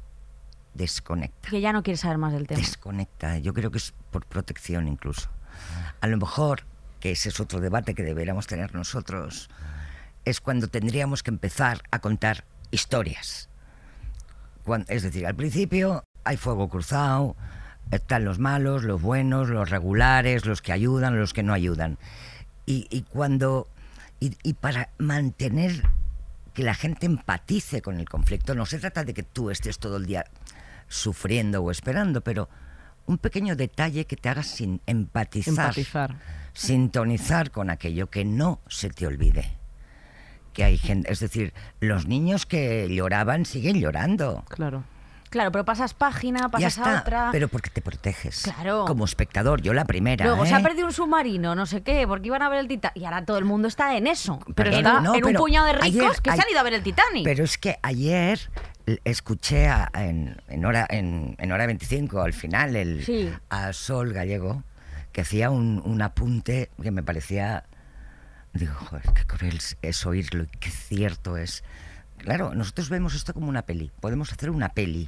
Desconecta. Que ya no quieres saber más del tema. Desconecta. Yo creo que es por protección incluso. A lo mejor, que ese es otro debate que deberíamos tener nosotros, es cuando tendríamos que empezar a contar historias. Cuan- es decir, al principio hay fuego cruzado, están los malos, los buenos, los regulares, los que ayudan, los que no ayudan. Y, y cuando y, y para mantener que la gente empatice con el conflicto, no se trata de que tú estés todo el día sufriendo o esperando, pero un pequeño detalle que te haga sin empatizar, Empatizar. sintonizar con aquello, que no se te olvide. Que hay gente, es decir, los niños que lloraban siguen llorando. Claro. Claro, pero pasas página, Ya pasas a está, otra. pero porque te proteges. Claro. Como espectador, yo la primera. Luego ¿eh? se ha perdido un submarino, no sé qué, porque iban a ver el Titanic. Y ahora todo el mundo está en eso. Pero en, está- un- no, en un pero puñado de ricos ayer- que se ay- han ido a ver el Titanic. Pero es que ayer l- escuché a- en, en hora en, en hora veinticinco, al final, el, Sí. a Sol Gallego, que hacía un, un apunte que me parecía... Digo, joder, qué cruel es- es oírlo y qué cierto es. Claro, nosotros vemos esto como una peli. Podemos hacer una peli.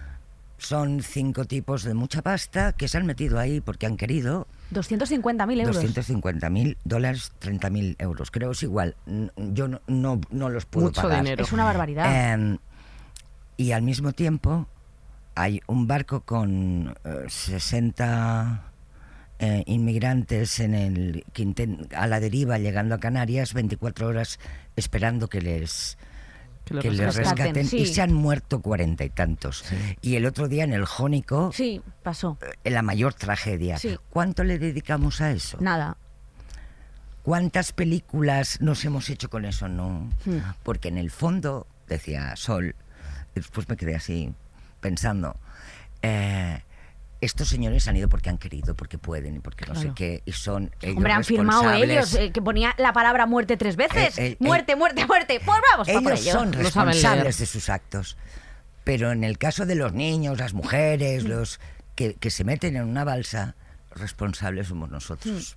Son cinco tipos de mucha pasta que se han metido ahí porque han querido. doscientos cincuenta mil euros. doscientos cincuenta mil dólares, treinta mil euros. Creo es igual. N- Yo no, no, no los puedo Mucho pagar. dinero. Es una barbaridad. Eh, y al mismo tiempo hay un barco con eh, sesenta eh, inmigrantes en el, que inten- a la deriva llegando a Canarias, veinticuatro horas esperando que les... Que lo que les rescaten, rescaten, sí. y se han muerto cuarenta y tantos. Y el otro día en el Jónico, Sí, pasó. eh, la mayor tragedia. Sí. ¿Cuánto le dedicamos a eso? Nada. ¿Cuántas películas nos hemos hecho con eso? No. Hmm. Porque en el fondo, decía Sol, después me quedé así pensando, eh, estos señores han ido porque han querido, porque pueden y porque no sé Claro. qué, y son ellos Hombre, han firmado responsables. ellos, eh, que ponía la palabra muerte tres veces. Eh, eh, muerte, muerte, muerte. Pues vamos, va por Ellos ello. son Lo saben leer. responsables de sus actos. Pero en el caso de los niños, las mujeres, los que, que se meten en una balsa, responsables somos nosotros.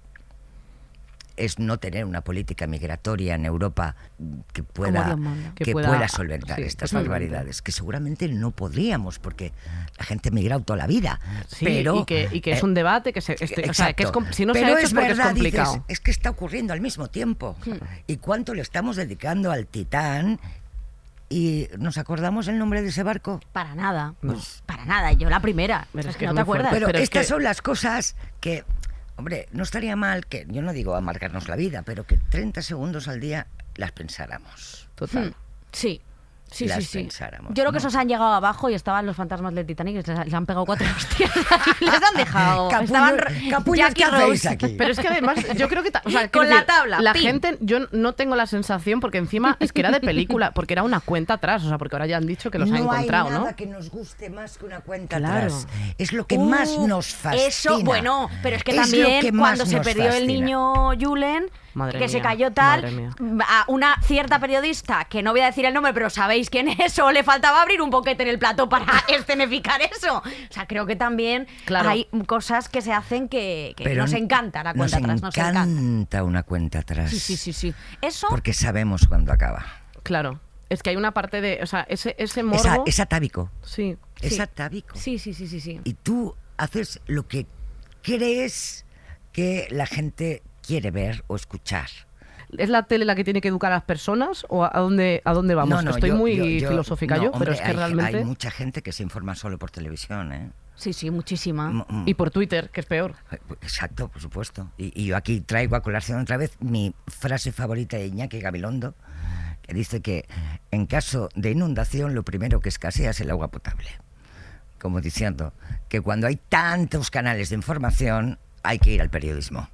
Es no tener una política migratoria en Europa que pueda, Dios manda. que Que pueda, pueda- solventar sí, estas totalmente. barbaridades, que seguramente no podríamos, porque la gente ha migrado toda la vida. Sí, pero, y que, y que es eh, un debate que se... este- o sea, que es, Exacto. com- si no Pero se ha hecho es es porque verdad, es complicado. dices, es que está ocurriendo al mismo tiempo. ¿Y cuánto le estamos dedicando al Titán? ¿Y nos acordamos el nombre de ese barco? Para nada. No. Para nada. Yo la primera. Pero Es es que que no es te muy fuerte. acuerdas. Pero, pero es estas que- son las cosas que, hombre, no estaría mal que, yo no digo amargarnos la vida, pero que treinta segundos al día las pensáramos. Total. Hmm. Sí. Sí, las sí, sí. pensáramos. Yo creo que ¿no? esos han llegado abajo y estaban los fantasmas del Titanic y les, les han pegado cuatro hostias. Les han dejado. Capullo- Estaban capullos, Jackie ¿qué hacéis Rose. aquí? Pero es que además, yo creo que... ta- o sea, Con quiero la tabla, La pim. gente, yo no tengo la sensación, porque encima es que era de película, porque era una cuenta atrás, o sea, porque ahora ya han dicho que los no han encontrado, hay nada ¿no? que nos guste más que una cuenta Claro. atrás. Es lo que Uh, más nos fascina. Eso, bueno, pero es que Es lo también que más cuando se nos perdió el fascina. niño Julen, Madre que se mía, cayó tal, madre mía. a una cierta periodista, que no voy a decir el nombre, pero sabéis quién es, o le faltaba abrir un boquete en el plato para escenificar eso. O sea, creo que también Claro. hay cosas que se hacen que, que Pero nos encanta la cuenta nos atrás, nos encanta. encanta una cuenta atrás. Sí, sí, sí, sí. Eso, Porque sabemos cuándo acaba. Claro. Es que hay una parte de... O sea, ese, ese morbo... Es, a- es atávico. Sí. Es Sí. atávico. sí, sí, sí, sí, sí. Y tú haces lo que crees que la gente quiere ver o escuchar. ¿Es la tele la que tiene que educar a las personas o a a dónde, a dónde vamos? No, no, que estoy yo- muy yo- yo- filosófica no, yo, pero hombre, es que hay, realmente... hay mucha gente que se informa solo por televisión, ¿eh? Sí, sí, muchísima. M- m- Y por Twitter, que es peor. Exacto, por supuesto. Y, y yo aquí traigo a colación otra vez mi frase favorita de Iñaki Gabilondo, que dice que en caso de inundación lo primero que escasea es el agua potable. Como diciendo que cuando hay tantos canales de información hay que ir al periodismo.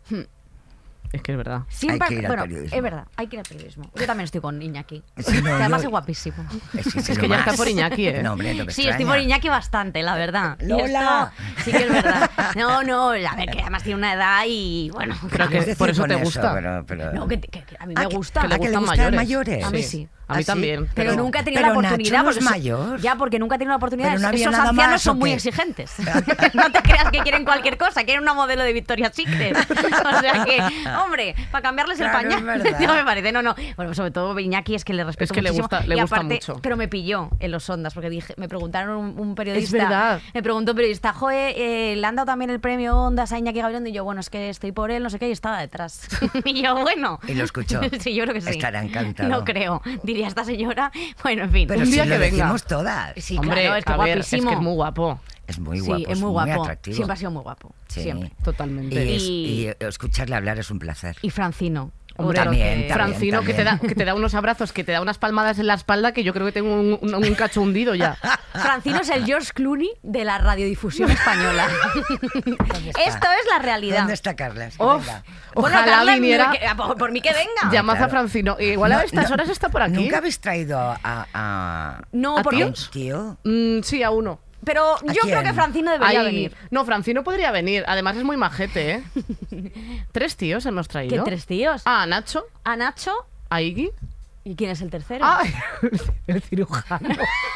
Es que es verdad. Siempre, Hay que ir al bueno, periodismo. es verdad, hay que ir al periodismo. Yo también estoy con Iñaki. Sí, no, que además yo- es guapísimo. Es, que Es que ya está por Iñaki, ¿eh? No, hombre, no me Sí, extraña. estoy por Iñaki bastante, la verdad. Y Lola. esto sí que es verdad. No, no, a ver, que además tiene una edad y bueno. Creo que Es decir, por eso con te gusta. pero- pero- No, que, que- que a mí Ah, me que- gusta. que le ah, que le gustan gustan mayores. mayores. A mí Sí. sí. A mí ¿Ah, sí? también. Pero, Pero- nunca he tenido pero la oportunidad. Nacho no es porque so- mayor. Ya, porque nunca he tenido la oportunidad. Pero no había Esos nada ancianos más, ¿o son muy qué? exigentes. No te creas que quieren cualquier cosa, quieren una modelo de Victoria's Secret. O sea que, hombre, para cambiarles el Claro, es pañal. verdad. No me parece, no, no. Bueno, sobre todo Iñaki es que le respeto Es que le muchísimo. gusta- le y gusta aparte, mucho. Pero me pilló en los Ondas, porque dije, me preguntaron un, un periodista. Es verdad. Me preguntó un periodista, joe, eh, le han dado también el premio Ondas a Iñaki Gabilondo. Y yo, bueno, es que estoy por él, no sé qué, y estaba detrás. Y yo, bueno. ¿Y lo escuchó? Sí, yo creo que sí. Estará encantado. No creo, diría esta señora. Bueno, en fin. Pero Un si día lo que venga. decimos todas. Sí, Hombre, claro, es que a ver, es guapísimo. que es muy guapo. Es muy Sí, guapo, es muy guapo. atractivo. Siempre ha sido muy guapo. Sí. Siempre. Totalmente. Y, es- Y- y escucharle hablar es un placer. Y Francino. Hombre, otro también, que- también. Francino que te, da, que te da unos abrazos, que te da unas palmadas en la espalda, que yo creo que tengo un, un, un cacho hundido ya. Francino es el George Clooney de la radiodifusión española. ¿Dónde está? Esto es la realidad. ¿Dónde está Carlas? Que Uf, venga. Bueno, ojalá Carla, viniera. que- por, por mí que venga. Llamad claro. a Francino. Igual a No, estas no, horas está por aquí. ¿Nunca habéis traído a, a, No, ¿A porque. a un tío? Mm, sí, a uno. Pero yo quién? creo que Francino debería Ahí- venir. No, Francino podría venir. Además es muy majete, ¿eh? Tres tíos hemos ¿Qué traído. tres tíos? Ah, a Nacho, A Nacho. a Iggy. ¿Y quién es el tercero? Ah, el cirujano.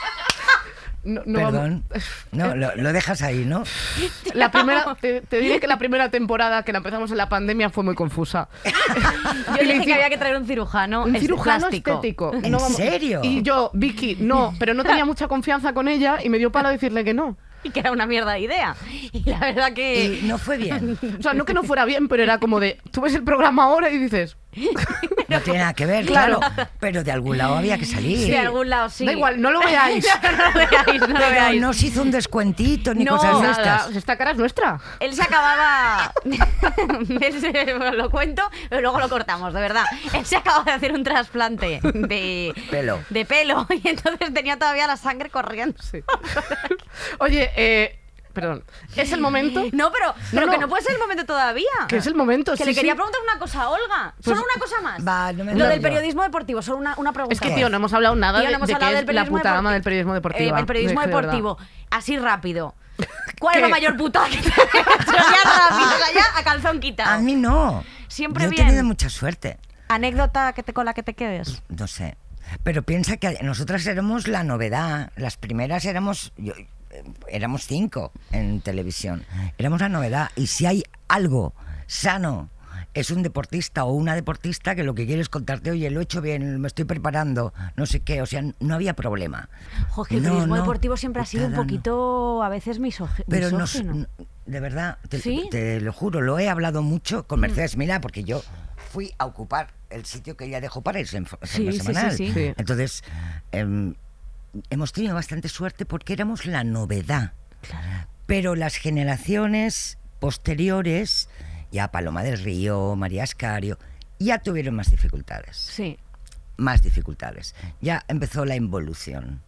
No, no vamos- Perdón. No, lo, lo dejas ahí, ¿no? La primera, te, te diré que la primera temporada que la empezamos en la pandemia fue muy confusa. Yo Y le dije que hicimos- había que traer un cirujano. Un es- cirujano plástico. estético. ¿En serio? Y yo, Vicky, no, pero no tenía mucha confianza con ella y me dio palo decirle que no. Y que era una mierda de idea. Y la verdad que. Y no fue bien. O sea, no que no fuera bien, pero era como de, tú ves el programa ahora y dices, No tiene nada que ver, Claro. claro. Pero de algún lado había que salir. De algún lado sí. da igual, no lo veáis. no, no lo veáis, no lo Pero veáis. no se hizo un descuentito ni No, cosas de Nada, estas. esta cara es nuestra. Él se acababa. Él se- bueno, lo cuento, pero luego lo cortamos, de verdad. Él se acaba de hacer un trasplante de Pelo. de pelo y entonces tenía todavía la sangre corriendo. Sí. Oye, eh, perdón, ¿es el momento? No, pero, pero no. que no puede ser el momento todavía. Que es el momento, Que sí, le quería sí. preguntar una cosa a Olga. Pues- Solo una cosa más. Va, no me Lo del enrollo. periodismo deportivo, solo una, una pregunta. Es que, más. tío, no hemos hablado nada Tío, de, no hemos de hablado qué del es la periodismo puta ama deportivo. del periodismo deportivo. Eh, el periodismo Es que de verdad. deportivo. Así rápido. ¿Cuál es ¿Qué? la mayor putada que te has hecho? Ya rápido, o sea, ya a calzón quitado. A mí no. Siempre Yo he bien. tenido mucha suerte. Anécdota que te, con la que te quedes. No sé. Pero piensa que nosotras éramos la novedad. Las primeras éramos... yo- eh, éramos cinco en televisión. Éramos la novedad. Y si hay algo sano, es un deportista o una deportista que lo que quiere es contarte, oye, lo he hecho bien, me estoy preparando, no sé qué. O sea, no había problema. Jo, que el No, periodismo no, deportivo siempre ha sido un putada, no. poquito, a veces, misogi- Pero no, misógino. de verdad, te, ¿Sí? te lo juro, lo he hablado mucho con Mercedes Milá, porque yo fui a ocupar el sitio que ella dejó para irse en fo- Sí, forma sí, sí, semanal. sí. Sí. Entonces, em, hemos tenido bastante suerte porque éramos la novedad. Pero las generaciones posteriores, ya Paloma del Río, María Ascario, ya tuvieron más dificultades. Sí. más dificultades. Ya empezó la involución.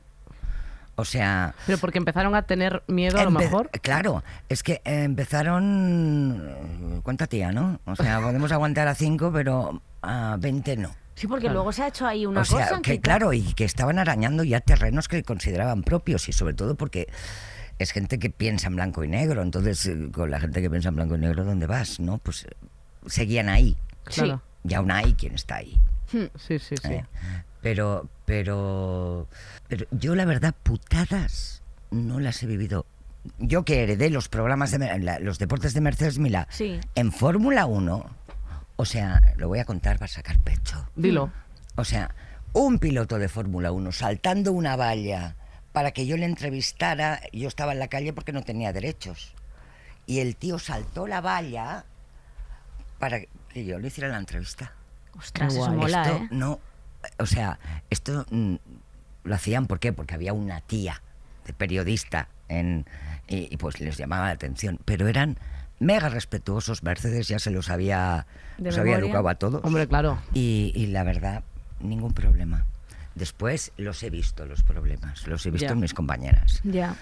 O sea... Pero porque empezaron a tener miedo a lo mejor. Claro, es que eh, empezaron... Cuenta tía, ¿no? O sea, podemos aguantar a cinco, pero a veinte no. Sí, porque Claro. luego se ha hecho ahí una O sea, cosa... que claro, y que estaban arañando ya terrenos que consideraban propios, y sobre todo porque es gente que piensa en blanco y negro. Entonces, eh, con la gente que piensa en blanco y negro, ¿dónde vas? ¿No? Pues eh, seguían ahí. Claro. Y aún hay quien está ahí. Sí, sí, sí. ¿eh? Pero, pero, pero yo la verdad, putadas no las he vivido. Yo que heredé los programas de Mer- la- los deportes de Mercedes Milá Sí. en Fórmula uno, o sea, lo voy a contar para sacar pecho. Dilo. O sea, un piloto de Fórmula uno saltando una valla para que yo le entrevistara. Yo estaba en la calle porque no tenía derechos. Y el tío saltó la valla para que yo le hiciera la entrevista. Ostras, Qué eso guay. mola, Esto ¿eh? no, o sea, esto mm, lo hacían, ¿por qué? Porque había una tía de periodista en, y, y pues les llamaba la atención, pero eran mega respetuosos. Mercedes ya se los había, De los había memoria. educado a todos. Hombre, claro. Y, y la verdad, ningún problema. Después los he visto, los problemas, los he visto Ya. en mis compañeras. Ya.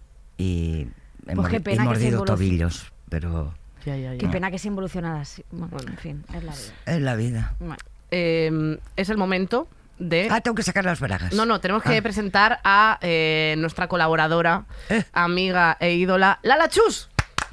Y he, Pues qué mordi- pena he que se mordido involuc- tobillos, pero Ya, ya, ya. Qué pena que se involucionara así. Bueno, en fin, es la vida. es la vida. Bueno. Eh, es el momento de... Ah, tengo que sacar las bragas. No, no, tenemos que Ah. presentar a eh, nuestra colaboradora, Eh. amiga e ídola, Lala Chus.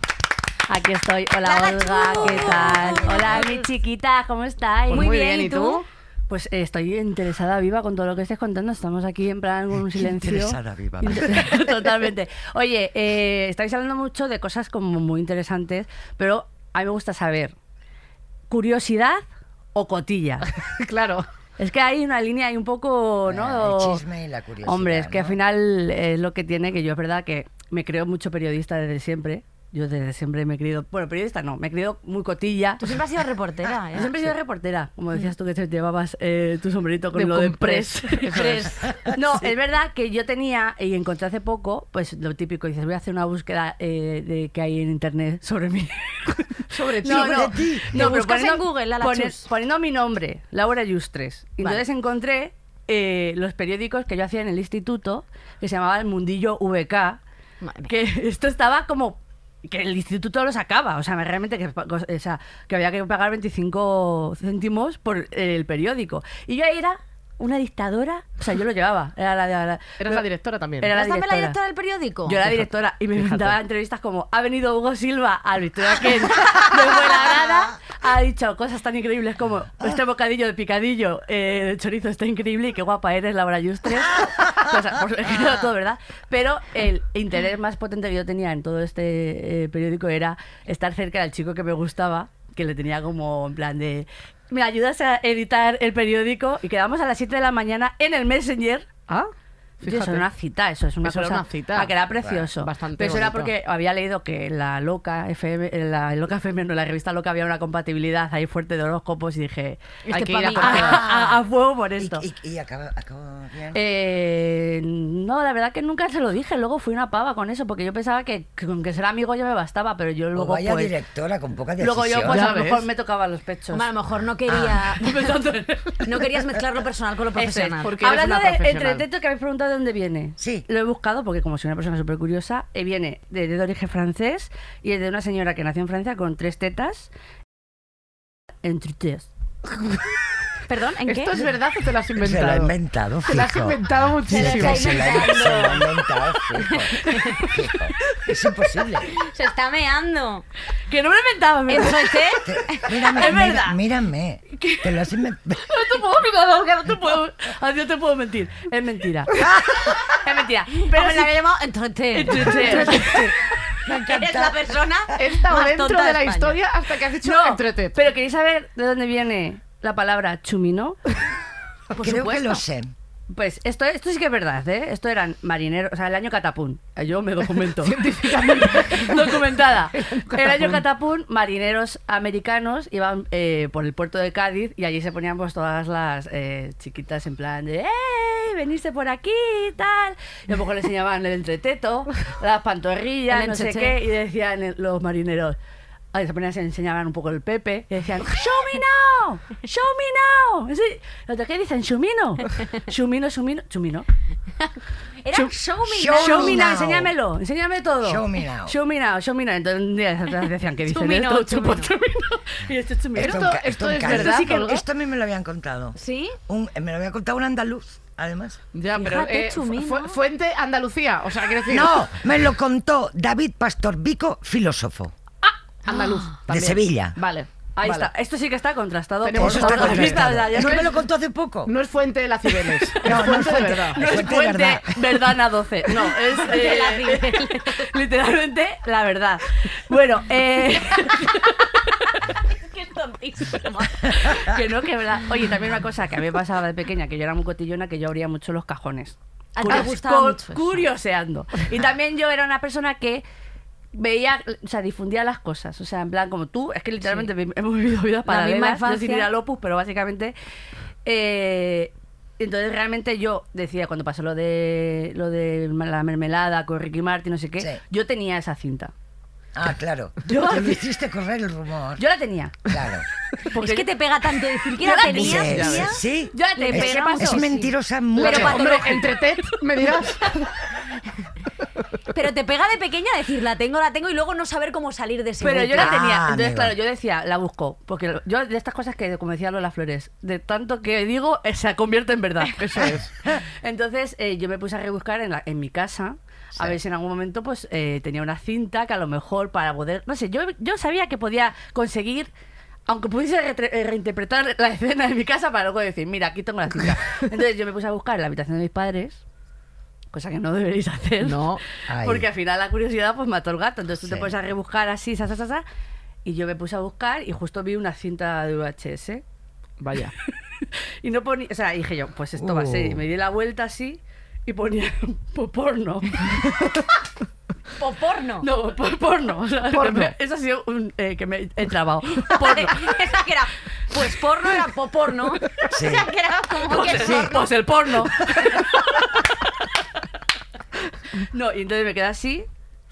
Aquí estoy. Hola, ¡Lala Olga, Chus! ¿qué tal? Hola, mi chiquita, ¿cómo estáis? Pues Muy muy bien, bien, ¿y ¿y tú? Pues eh, estoy interesada viva con todo lo que estés contando. Estamos aquí en plan con un silencio. Interesada viva. Inter- Totalmente. Oye, eh, estáis hablando mucho de cosas como muy interesantes, pero a mí me gusta saber, ¿curiosidad o cotilla? Claro. Es que hay una línea ahí un poco, ¿no? Ah, el chisme y la curiosidad. Hombre, es que ¿no? al final es lo que tiene, que yo es verdad que me creo mucho periodista desde siempre. Yo desde siempre me he creído, bueno, periodista no, me he creído muy cotilla. Tú siempre has sido reportera, ¿eh? Yo siempre he sido reportera, como decías tú que te llevabas eh, tu sombrerito con De- lo con de press. press. Eso es. No, es verdad que yo tenía, y encontré hace poco, pues lo típico, dices, voy a hacer una búsqueda eh, de que hay en internet sobre mí. Sobre ti. No, no, Te no, pero buscas en Google, Lala pone- Chus. poniendo mi nombre, Laura Yustres. Y Vale. entonces encontré eh, los periódicos que yo hacía en el instituto, que se llamaba El Mundillo V K, Madre mía. que esto estaba como que el instituto lo sacaba, o sea, realmente que, o sea, que había que pagar veinticinco céntimos por el periódico. Y yo ahí era una dictadora, o sea, yo lo llevaba. Era la, la- la- Eras la directora también. Era la ¿Eras también la directora. directora del periódico? Yo era la Fíjate, directora y me fíjate. inventaba entrevistas como ha venido Hugo Silva al Victoria Kent de Fuenlabrada, ha dicho cosas tan increíbles como este bocadillo de picadillo eh, de chorizo está increíble y qué guapa eres, Laura Yustres. Cosas, pues, era todo, ¿verdad? Pero el interés más potente que yo tenía en todo este eh, periódico era estar cerca del chico que me gustaba, que le tenía como en plan de ¿me ayudas a editar el periódico? Y quedamos a las siete de la mañana en el Messenger. Ah, Tío, eso fíjate. era una cita, eso es una Eso era cosa. una cita. Ah, que era precioso. Bastante Pero eso era bonito. porque había leído que en la Loca F M, en la Loca F M, no, en la revista Loca había una compatibilidad ahí fuerte de horóscopos y dije, Este Hay que pa' ir a mí. por a, todas. a- a fuego por ¿Y, esto. y, y acabó, acabó bien? Eh, no, la verdad que nunca se lo dije. Luego fui una pava con eso, porque yo pensaba que, que con que ser amigo ya me bastaba, pero yo O luego vaya pues, directora con poca decisión. luego yo pues Ya a lo mejor ves. me tocaba los pechos. Hombre, a lo mejor no quería... Pensando en- No querías mezclar lo personal con lo Eso es, profesional. porque eres Hablando una de profesional. entreteto, que habéis preguntado de dónde viene. Sí. Lo he buscado porque como soy una persona súper curiosa, eh, viene de, de origen francés y es de una señora que nació en Francia con tres tetas. Entretés. ¿Perdón? ¿en qué? ¿Esto es verdad o te lo has Se lo ha inventado? inventado, Te lo has fijo. inventado muchísimo. está Se lo ha se lo ha inventado, fijo. Fijo. Es imposible. Se está meando. Que no me lo inventaba, me lo- Entreté. Te- Mírame, Es mira- verdad. mírame. Te lo has inventado. No te puedo mirar, Olga, no te puedo, así no te puedo mentir. Es mentira. Es mentira. Pero Pero me sí- la había llamado Entreté. Entretés. Me Eres la encanta. persona He estado más dentro tonta de la España. historia hasta que has dicho No, entretet. pero ¿queréis saber de dónde viene la palabra chumino? Por Creo supuesto. que lo sé. Pues esto, esto sí que es verdad, ¿eh? Esto eran marineros, o sea, el año Catapún. Yo me documento. Científicamente. Documentada. El Catapún. año Catapún, marineros americanos iban eh, por el puerto de Cádiz y allí se ponían pues todas las eh, chiquitas en plan de ¡Ey! Veniste por aquí y tal. Y a lo mejor les enseñaban el entreteto, las pantorrillas, El no sé encheche. qué, y decían eh, los marineros Ahí se ponían, se enseñaban un poco el Pepe y decían, show me now, show me now. Sí. Los de qué dicen, shumino, shumino, shumino, shumino. Era Show- show me show now. Show me now, now. enséñamelo, enséñame todo. Show me now. Show me now, show me now. Entonces un día decían que dicen Chumino, esto, chupo, chumino. chumino. Y esto chumino. Esto- en ca- esto en es casa. verdad, Sí que- Olga. esto a mí me lo habían contado. ¿Sí? Un- me lo había contado un andaluz, además. Ya, pero Fíjate, eh, fu- Chumino. fu- fuente Andalucía, o sea, quiero decir... No, me lo contó David Pastor Vico, filósofo. Andaluz. De también. Sevilla. Vale. Ahí vale. está. Esto sí que está contrastado. Tenemos por Eso está todas las contrastado. pistas, ya- ya Es no que me es- lo contó hace poco. No es fuente de la Cibeles. es No, no fuente es de fuente. verdad. No es Fuente de fuente verdad. Verdana doce. No, es eh, la Cibeles. literalmente la verdad. Bueno, eh, Qué tontísimo. que no, que verdad. Oye, también una cosa que a mí me pasaba de pequeña, que yo era muy cotillona, que yo abría mucho los cajones. A ti te Curios- gustaba cu- mucho eso. Curioseando. Y también yo era una persona que veía, o sea, difundía las cosas. O sea, en plan, como tú, es que literalmente vi- hemos vivido vidas La misma paralelas. Yo sin infancia. ir al Opus, pero básicamente... eh, entonces realmente yo decía, cuando pasó lo de lo de la mermelada con Ricky Martin, no sé qué, Sí. yo tenía esa cinta. Ah, claro. Yo- Te lo hiciste correr el rumor. Yo la tenía. Claro. Porque Es que te pega tanto decir que Yo la la tenías, tenía. tía. Sí, sí. Yo la tenía. Le ¿Qué pega pasó? Es Sí. mentirosa mucho. Pero Hombre, patológico. entre Ted, me dirás. Pero te pega de pequeña decir, la tengo, la tengo, y luego no saber cómo salir de ese Pero yo la bucle. tenía. Ah, Entonces, amigo. claro, yo decía, la busco. Porque yo de estas cosas que, como decía Lola Flores, de tanto que digo, eh, se convierte en verdad. Eso es. Entonces, eh, yo me puse a rebuscar en, la, en mi casa. A Sí. ver si en algún momento pues eh, tenía una cinta que a lo mejor para poder... No sé, yo, yo sabía que podía conseguir... Aunque pudiese retre- eh, reinterpretar la escena de mi casa para luego decir, mira, aquí tengo la cinta. Entonces yo me puse a buscar en la habitación de mis padres, cosa que no deberéis hacer. No. Ay. Porque al final la curiosidad pues mató al gato. Entonces tú te Sí. pones a rebuscar así, sa, sa, sa, sa, y yo me puse a buscar y justo vi una cinta de V H S. Vaya. Y no ponía... O sea, dije yo, pues esto va a ser. Y Uh. me di la vuelta así y ponía po- porno. Po porno. No, por porno. O sea, Porno. que me- eso ha sido un, eh, que me he trabado. Porno. Esa que era, pues porno era po porno. Sí. O sea, que era como que Pues, Sí. el, pues el porno. No, y entonces me quedé así,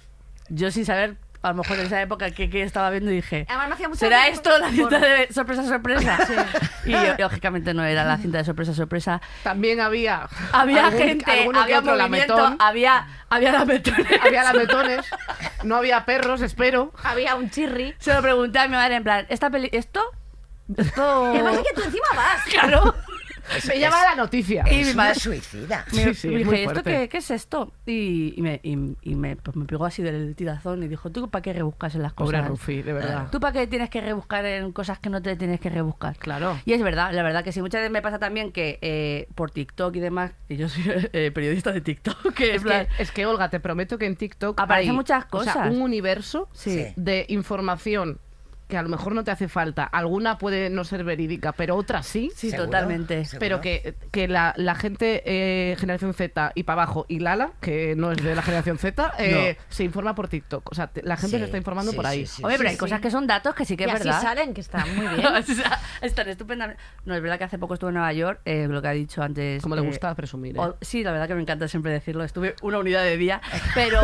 yo sin saber, a lo mejor en esa época qué, qué estaba viendo, y dije, Además me hacía mucha ¿será gracia esto la por- cinta de sorpresa, sorpresa? Y yo, lógicamente no era la cinta de sorpresa, sorpresa. También había. Había algún- gente, alguno que había otro movimiento, lametón. había, había lametones. Había lametones. No había perros, espero. Había un chirri. Se lo pregunté a mi madre en plan, ¿esta peli ¿esto? Esto... Y además es que tú encima vas. Claro. Me llama la noticia. Y mi Es una madre... suicida. Me, Sí, sí, me es muy dije, ¿esto fuerte. qué, qué es esto? Y, y me, y, y me, pues me pegó así del tirazón y dijo, ¿tú para qué rebuscas en las Pobre cosas? Rufi, de verdad. ¿Tú para qué tienes que rebuscar en cosas que no te tienes que rebuscar? Claro. Y es verdad, la verdad que sí. Muchas veces me pasa también que eh, por TikTok y demás, y yo soy eh, periodista de TikTok, que en Es plan- que, es que, Olga, te prometo que en TikTok Aparecen hay, muchas o sea, cosas. un universo Sí. de información que a lo mejor no te hace falta. Alguna puede no ser verídica, pero otra sí. Sí, ¿Seguro? totalmente. ¿Seguro? Pero que, que la, la gente eh, generación Z y para abajo y Lala, que no es de la generación Z, eh, se informa por TikTok. O sea, te- la gente Sí, se está informando sí, por ahí. sí, sí. Hombre, pero hay sí. cosas que son datos que sí que Y es así verdad. salen, que está muy bien. O sea, están estupendamente. No, es verdad que hace poco estuve en Nueva York, eh, lo que ha dicho antes. Como le eh, gusta presumir. ¿eh? o- sí, la verdad que me encanta siempre decirlo. Estuve una unidad de día, pero.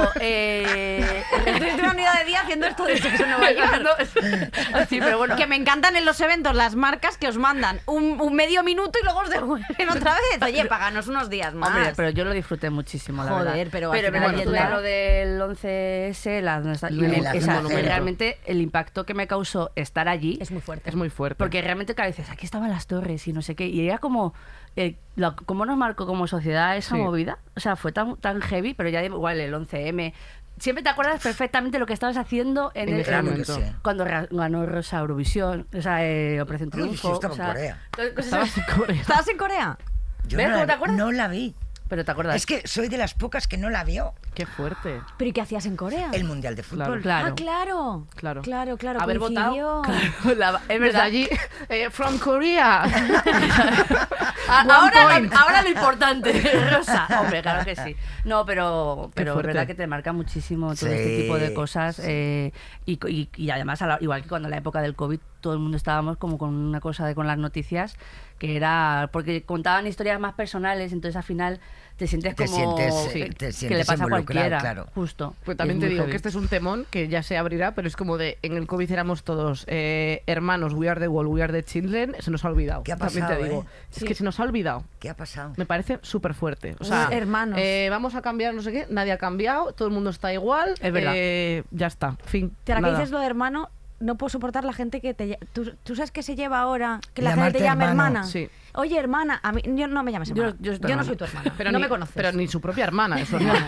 Eh, Estoy en una unidad de día haciendo esto de sexo en Nueva York. No, es- sí, pero bueno. Que me encantan en los eventos las marcas que os mandan un, un medio minuto y luego os devuelven otra vez. Oye, páganos unos días más. Hombre, pero yo lo disfruté muchísimo, la Joder, verdad. pero al pero final bueno, ya tuve la- lo del once ese, la, donde está- y me- La esa- monumento. realmente el impacto que me causó estar allí. Es muy fuerte. Es muy fuerte. Porque realmente, claro, dices, aquí estaban las torres y no sé qué. Y era como, eh, lo- cómo nos marcó como sociedad esa Sí. movida. O sea, fue tan, tan heavy, pero ya igual el once eme. Siempre te acuerdas perfectamente lo que estabas haciendo en, En el, ese Claro que momento. sí. cuando ra- ganó Rosa Eurovisión, o sea, eh, Operación Uy, Triunfo. yo estaba o en sea, Corea. to- cosas Estabas así. en Corea. ¿Estabas en Corea? Yo ¿Ves no cómo la, te acuerdas? no la vi. Pero te acuerdas. Es que soy de las pocas que no la vio. Qué fuerte. ¿Pero y qué hacías en Corea? El Mundial de Fútbol. Claro. Ah, claro. Claro. Claro, claro. Haber coincidió. La- es Desde verdad. allí, eh, from Korea. A- One ahora, point. lo, ahora lo importante, Rosa. Hombre, claro que sí. No, pero, pero es fuerte. verdad que te marca muchísimo todo este Sí, tipo de cosas. sí. eh, y, y- y además, a la- igual que cuando en la época del COVID, todo el mundo estábamos como con una cosa de con las noticias, que era porque contaban historias más personales, entonces al final te sientes Te como sientes, que, eh, te que sientes le pasa a involucrado, cualquiera, claro. justo. Pues también Y te es muy digo heavy. que este es un temón que ya se abrirá, pero es como de, en el COVID éramos todos eh, hermanos, we are the world, we are the children, se nos ha olvidado. ¿Qué ha También pasado, te digo. eh? Es Sí. que se nos ha olvidado. ¿Qué ha pasado? Me parece súper fuerte. O sea, Uy, hermanos. eh, vamos a cambiar no sé qué, nadie ha cambiado, todo el mundo está igual. Es verdad. eh, ya está, fin. Te ahora que nada. dices lo de hermano, no puedo soportar la gente que te... ll- ¿Tú, tú sabes qué se lleva ahora? Que la Llamarte gente te llame hermano. hermana. Sí. Oye, hermana, a mí, yo no me llames hermana. Yo- Yo, yo- no soy tu hermana. Pero no ni, me conoces. Pero ni su propia hermana, eso no.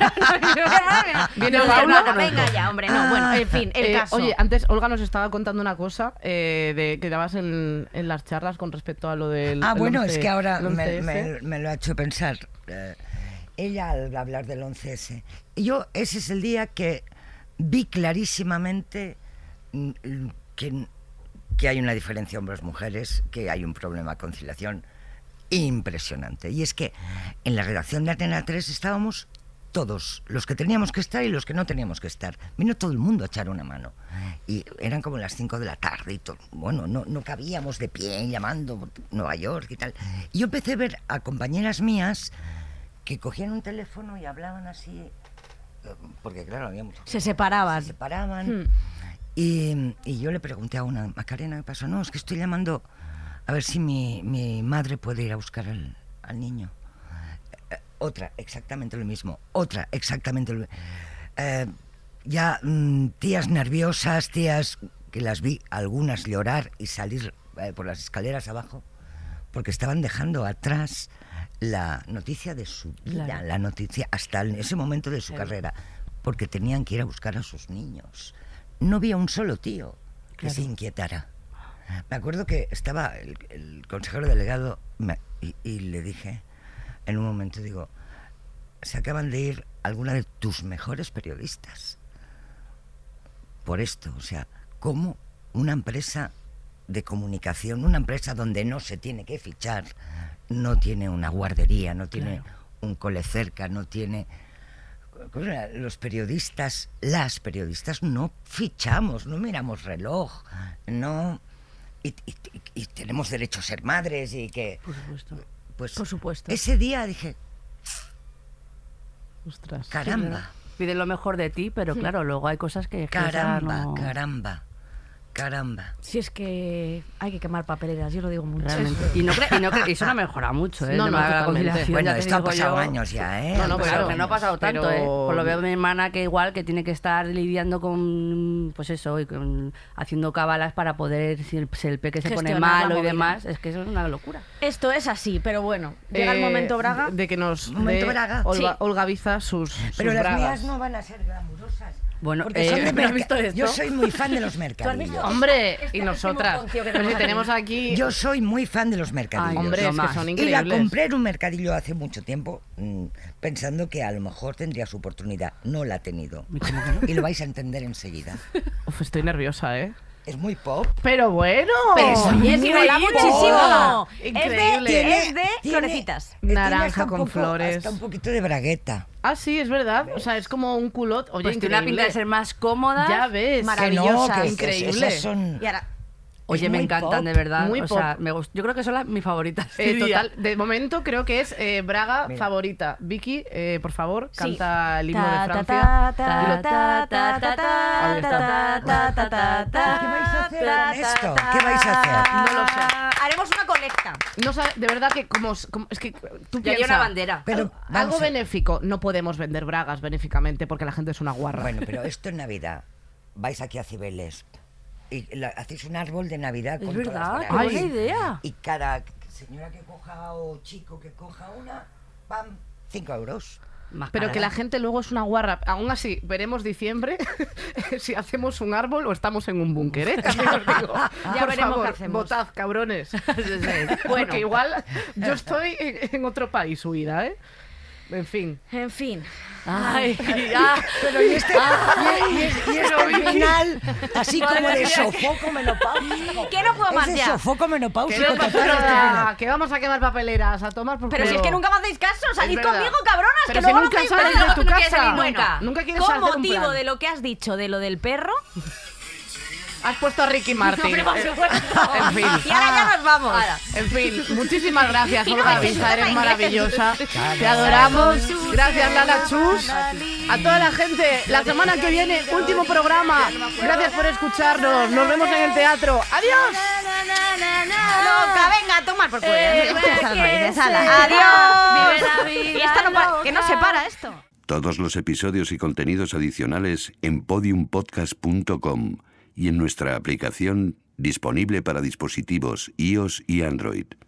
Viene No, Paula. hermana, venga ya, hombre. No, bueno, en fin, el Eh, caso. Oye, antes Olga nos estaba contando una cosa eh, de, que dabas en, en las charlas con respecto a lo del. Ah, el bueno, once es que ahora el me, once ese. me- me lo ha hecho pensar. eh, ella al hablar del once ese. Yo, ese es el día que vi clarísimamente mm, que, que hay una diferencia hombres-mujeres, que hay un problema de conciliación impresionante. Y es que en la redacción de Antena tres estábamos todos, los que teníamos que estar y los que no teníamos que estar. Vino todo el mundo a echar una mano. Y eran como las cinco de la tarde y todo. Bueno, no, no cabíamos de pie llamando Nueva York y tal. Y yo empecé a ver a compañeras mías que cogían un teléfono y hablaban así, eh, porque claro, había mucha Se separaban. se separaban. Hmm. Y, y yo le pregunté a una, Macarena, ¿qué pasó? No, es que estoy llamando a ver si mi, mi madre puede ir a buscar al, al niño. Eh, otra, exactamente lo mismo. Otra, exactamente lo mismo. Eh, ya mm, tías nerviosas, tías que las vi algunas llorar y salir eh, por las escaleras abajo, porque estaban dejando atrás la noticia de su vida, Claro. la noticia hasta en ese momento de su Claro. carrera, porque tenían que ir a buscar a sus niños. No había un solo tío que Claro. se inquietara. Me acuerdo que estaba el, el consejero delegado me- y, y le dije, en un momento, digo, se acaban de ir alguna de tus mejores periodistas por esto. O sea, ¿cómo una empresa de comunicación, una empresa donde no se tiene que fichar, no tiene una guardería, no tiene Claro. un cole cerca, no tiene... Los periodistas, las periodistas no fichamos, no miramos reloj, no... Y, y- y tenemos derecho a ser madres y que... Por supuesto. Pues Por supuesto. ese día dije, Ostras. caramba, Pide lo mejor de ti, pero claro, luego hay cosas que... que esa caramba, no- caramba, caramba. Si es que hay que quemar papeleras, yo lo digo mucho. Realmente. Y no cre- y no cre- y eso no ha mejorado mucho, ¿eh? No, El no, tema de la totalmente. conciliación, Bueno, ya te esto ha digo pasado yo. años ya, ¿eh? No, Ha no, Pero pasado que no ha años. pasado tanto, pero- ¿eh? Por lo veo de mi hermana que igual que tiene que estar lidiando con, pues eso, y con- haciendo cábalas para poder, si el, si el peque se pone Gestionar la malo y movida. demás, es que eso es una locura. Esto es así, pero bueno, llega el Eh, momento Braga. De, de que nos Momento dé Braga. Olga, Sí. Olga Biza sus, Pero sus las bragas. mías no van a ser glamurosas. Bueno, Porque eh, son de ¿pero has merca- visto esto? Yo soy muy fan de los mercadillos. Hombre, Este y último nosotras. concio que Pero si tenemos tenemos aquí. Yo soy muy fan de los mercadillos. Ay, hombre, lo es que más. son Y la increíbles. compré en un mercadillo hace mucho tiempo, mm, pensando que a lo mejor tendría su oportunidad. No la ha tenido. ¿Y cómo que no? Y lo vais a entender enseguida. Uf, estoy nerviosa, ¿eh? Es muy pop. Pero bueno. Pero es oye, es muy que mola buena. muchísimo. Increíble. Es de, es de Tiene- florecitas. tiene Naranja hasta un con poco- flores. Hasta un poquito de bragueta. Ah, sí, es verdad. O sea, es como un culot. Oye, Pues tiene una pinta increíble. de ser más cómoda. Ya ves. Maravillosas. Que no, que Increíble. esas son... Y ahora, Oye, Es me muy encantan, pop, de verdad. muy o sea, pop. me gust- yo creo que son las mis favoritas. Eh, diría. total, de momento creo que es eh, Braga Mira. favorita. Vicky, eh, por favor, sí. canta el himno Ta, de ta, Francia. ta, Y ta, lo- ta, ta, ta, ta, Ahí está. ta, ta, ta, ta, ta, ¿Qué vais a hacer ta, con ta, esto? ta, ¿Qué vais a hacer? No lo sé. Haremos una colecta. No sabe- de verdad que como, como- es que tú Ya hay piensas, una bandera. Pero algo vamos a- benéfico, no podemos vender bragas benéficamente porque la gente es una guarra. Bueno, pero esto en Navidad. Vais aquí a Cibeles y la- hacéis un árbol de Navidad Es con verdad, todas las qué bragas. buena idea. Y cada señora que coja o chico que coja una, pam, cinco euros. Más Pero que la paradas. gente luego es una guarra. Aún así, veremos diciembre si hacemos un árbol o estamos en un búnker, ¿eh? También os digo. Ya Por veremos favor, qué hacemos. votad, cabrones. Bueno. Porque igual yo estoy en, en otro país, huida, ¿eh? En fin. En fin. Ay, ah, Pero y este, y, y- y este final, así como de sofoco menopáusico. Que no puedo más Ese ya. sofoco Que, menopáusico no total, pasa este nada, final. que vamos a quemar papeleras, a tomar por Pero si es culo. que nunca me hacéis caso, salid Es verdad. conmigo, cabronas, Pero que si luego nunca no hacéis sales nada. de tu Tú no quieres casa. salir nunca. Nunca quieres Con hacer un motivo plan. de lo que has dicho, de lo del perro, Has puesto a Ricky Martin. Hombre, por supuesto. En fin. Y ahora ya nos vamos. Ahora. En fin, muchísimas gracias, Y no Olga me Vista, eres entiendo maravillosa. Te adoramos. Gracias, Lala Chus. A toda la gente, la semana que viene, último programa. Gracias por escucharnos. Nos vemos en el teatro. ¡Adiós! Loca, venga, toma por culo. Eh, Esas que raíces, ala. sea. Adiós. Vive la vida Y esto no para- que no se loca. para esto. Todos los episodios y contenidos adicionales en podium podcast punto com y en nuestra aplicación disponible para dispositivos iOS y Android.